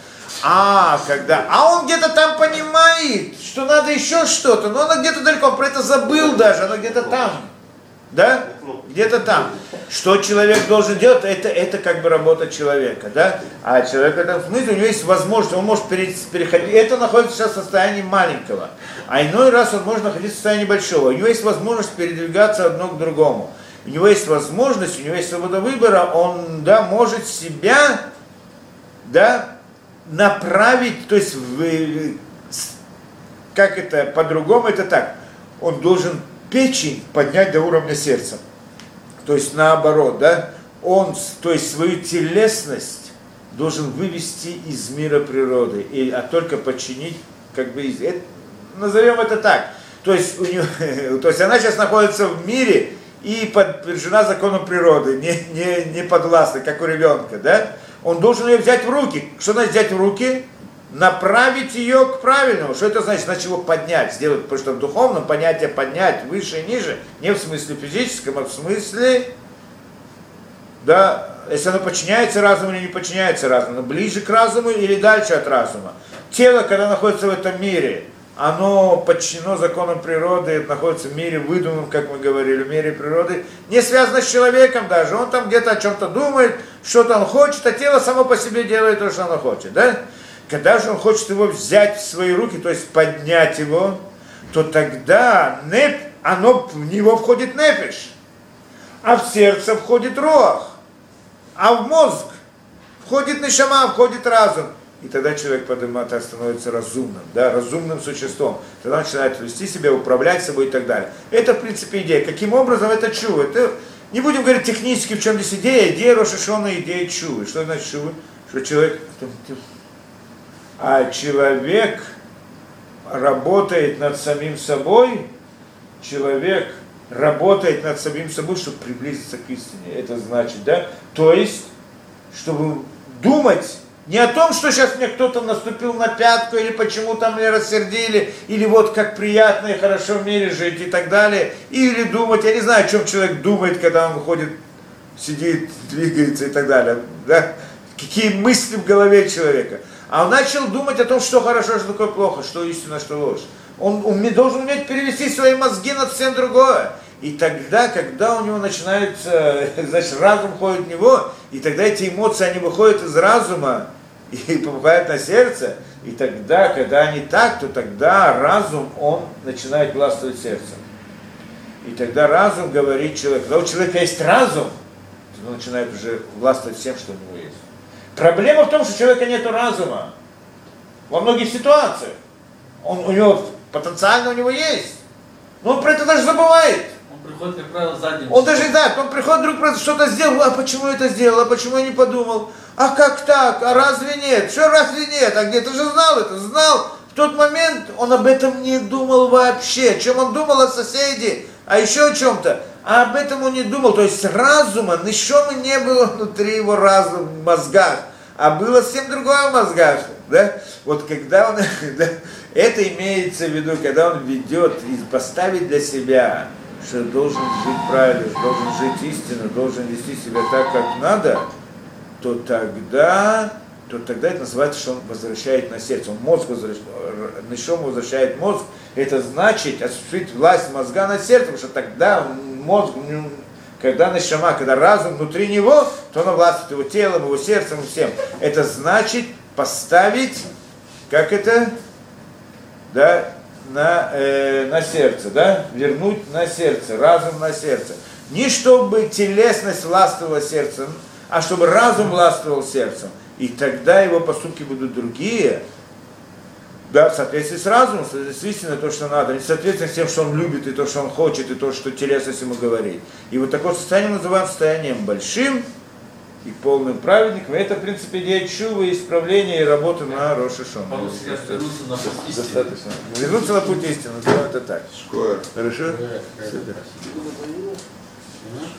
Он где-то там понимает, что надо еще что-то, но оно где-то далеко, он про это забыл даже, оно где-то там. Да? Где-то там. Что человек должен делать, это как бы работа человека, да? А человек в этом смысле, у него есть возможность, он может переходить, это находится сейчас в состоянии маленького, а иной раз он может находиться в состоянии большого. У него есть возможность передвигаться одно к другому. У него есть возможность, у него есть свобода выбора, он, да, может себя, да, направить, то есть, как это, по-другому это так, он должен печень поднять до уровня сердца. То есть наоборот, да, он, то есть свою телесность должен вывести из мира природы, а только подчинить, как бы, назовем это так. То есть, то есть она сейчас находится в мире и подвержена закону природы, не подвластна, как у ребенка, да? Он должен ее взять в руки. Что значит взять в руки? Направить ее к правильному. Что это значит? Значит его поднять, сделать, потому что в духовном понятие поднять выше и ниже, не в смысле физическом, а в смысле, да, если оно подчиняется разуму или не подчиняется разуму, оно ближе к разуму или дальше от разума. Тело, когда находится в этом мире, оно подчинено законам природы, находится в мире выдуманном, как мы говорили, в мире природы, не связано с человеком даже, он там где-то о чем-то думает, что-то он хочет, а тело само по себе делает то, что оно хочет, да? Когда же он хочет его взять в свои руки, то есть поднять его, то тогда в него входит нефиш, а в сердце входит роах, а в мозг входит нешама, входит разум. И тогда человек становится разумным, да, разумным существом. Тогда он начинает вести себя, управлять собой и так далее. Это, в принципе, идея. Каким образом это чува? Не будем говорить технически, в чем здесь идея. Идея Рош ха-Шана, идея чувы. Что значит чувы? Что человек работает над самим собой, чтобы приблизиться к истине. Это значит, да? То есть, чтобы думать не о том, что сейчас мне кто-то наступил на пятку, или почему там меня рассердили, или вот как приятно и хорошо в мире жить и так далее. Или думать, я не знаю, о чем человек думает, когда он ходит, сидит, двигается и так далее. Да? какие мысли в голове человека. А он начал думать о том, что хорошо, что такое плохо, что истина, что ложь. Он должен уметь перевести свои мозги на совсем другое. И тогда, когда у него начинается, значит, разум ходит в него, и тогда эти эмоции, они выходят из разума и попадают на сердце, и тогда, когда они так, то тогда разум, он начинает властвовать сердцем. И тогда разум говорит человеку, когда у человека есть разум, то он начинает уже властвовать всем, что у него есть. Проблема в том, что у человека нет разума. Во многих ситуациях. У него потенциально у него есть. Но он про это даже забывает. Он приходит, как правило, задним. Он даже так, он приходит вдруг просто что-то сделал, а почему я это сделал, а почему я не подумал, а как так, а разве нет, что разве нет, а где ты же знал это, знал. В тот момент он об этом не думал вообще, о чем он думал о соседе, а еще о чем-то, а об этом он не думал, то есть разума, ничего не было внутри его разума, в мозгах, а было совсем другое в мозгах, да, вот когда он, да, это имеется в виду, когда он ведет и поставит для себя, что должен жить правильно, должен жить истинно, должен вести себя так, как надо, то тогда это называется, что он возвращает на сердце, он мозг возвращает, нишому возвращает мозг, это значит осуществить власть мозга на сердце, потому что тогда мозг, когда нишама, когда разум внутри него, то он властвует его телом, его сердцем и всем. Это значит поставить, как это, да, на сердце, да, вернуть на сердце, разум на сердце. Не чтобы телесность властвовала сердцем, а чтобы разум властвовал сердцем. И тогда его поступки будут другие, да, в соответствии с разумом, действительно то, что надо, не в соответствии с тем, что он любит, и то, что он хочет, и то, что телесность ему говорит. И вот такое состояние называем состоянием большим и полным праведником. Это, в принципе, идея чувы, исправления и работы на Рош ха-Шана. Вернуться на путь истины. Достаточно. Вернуться на путь истины, называем это так. Школа. Хорошо?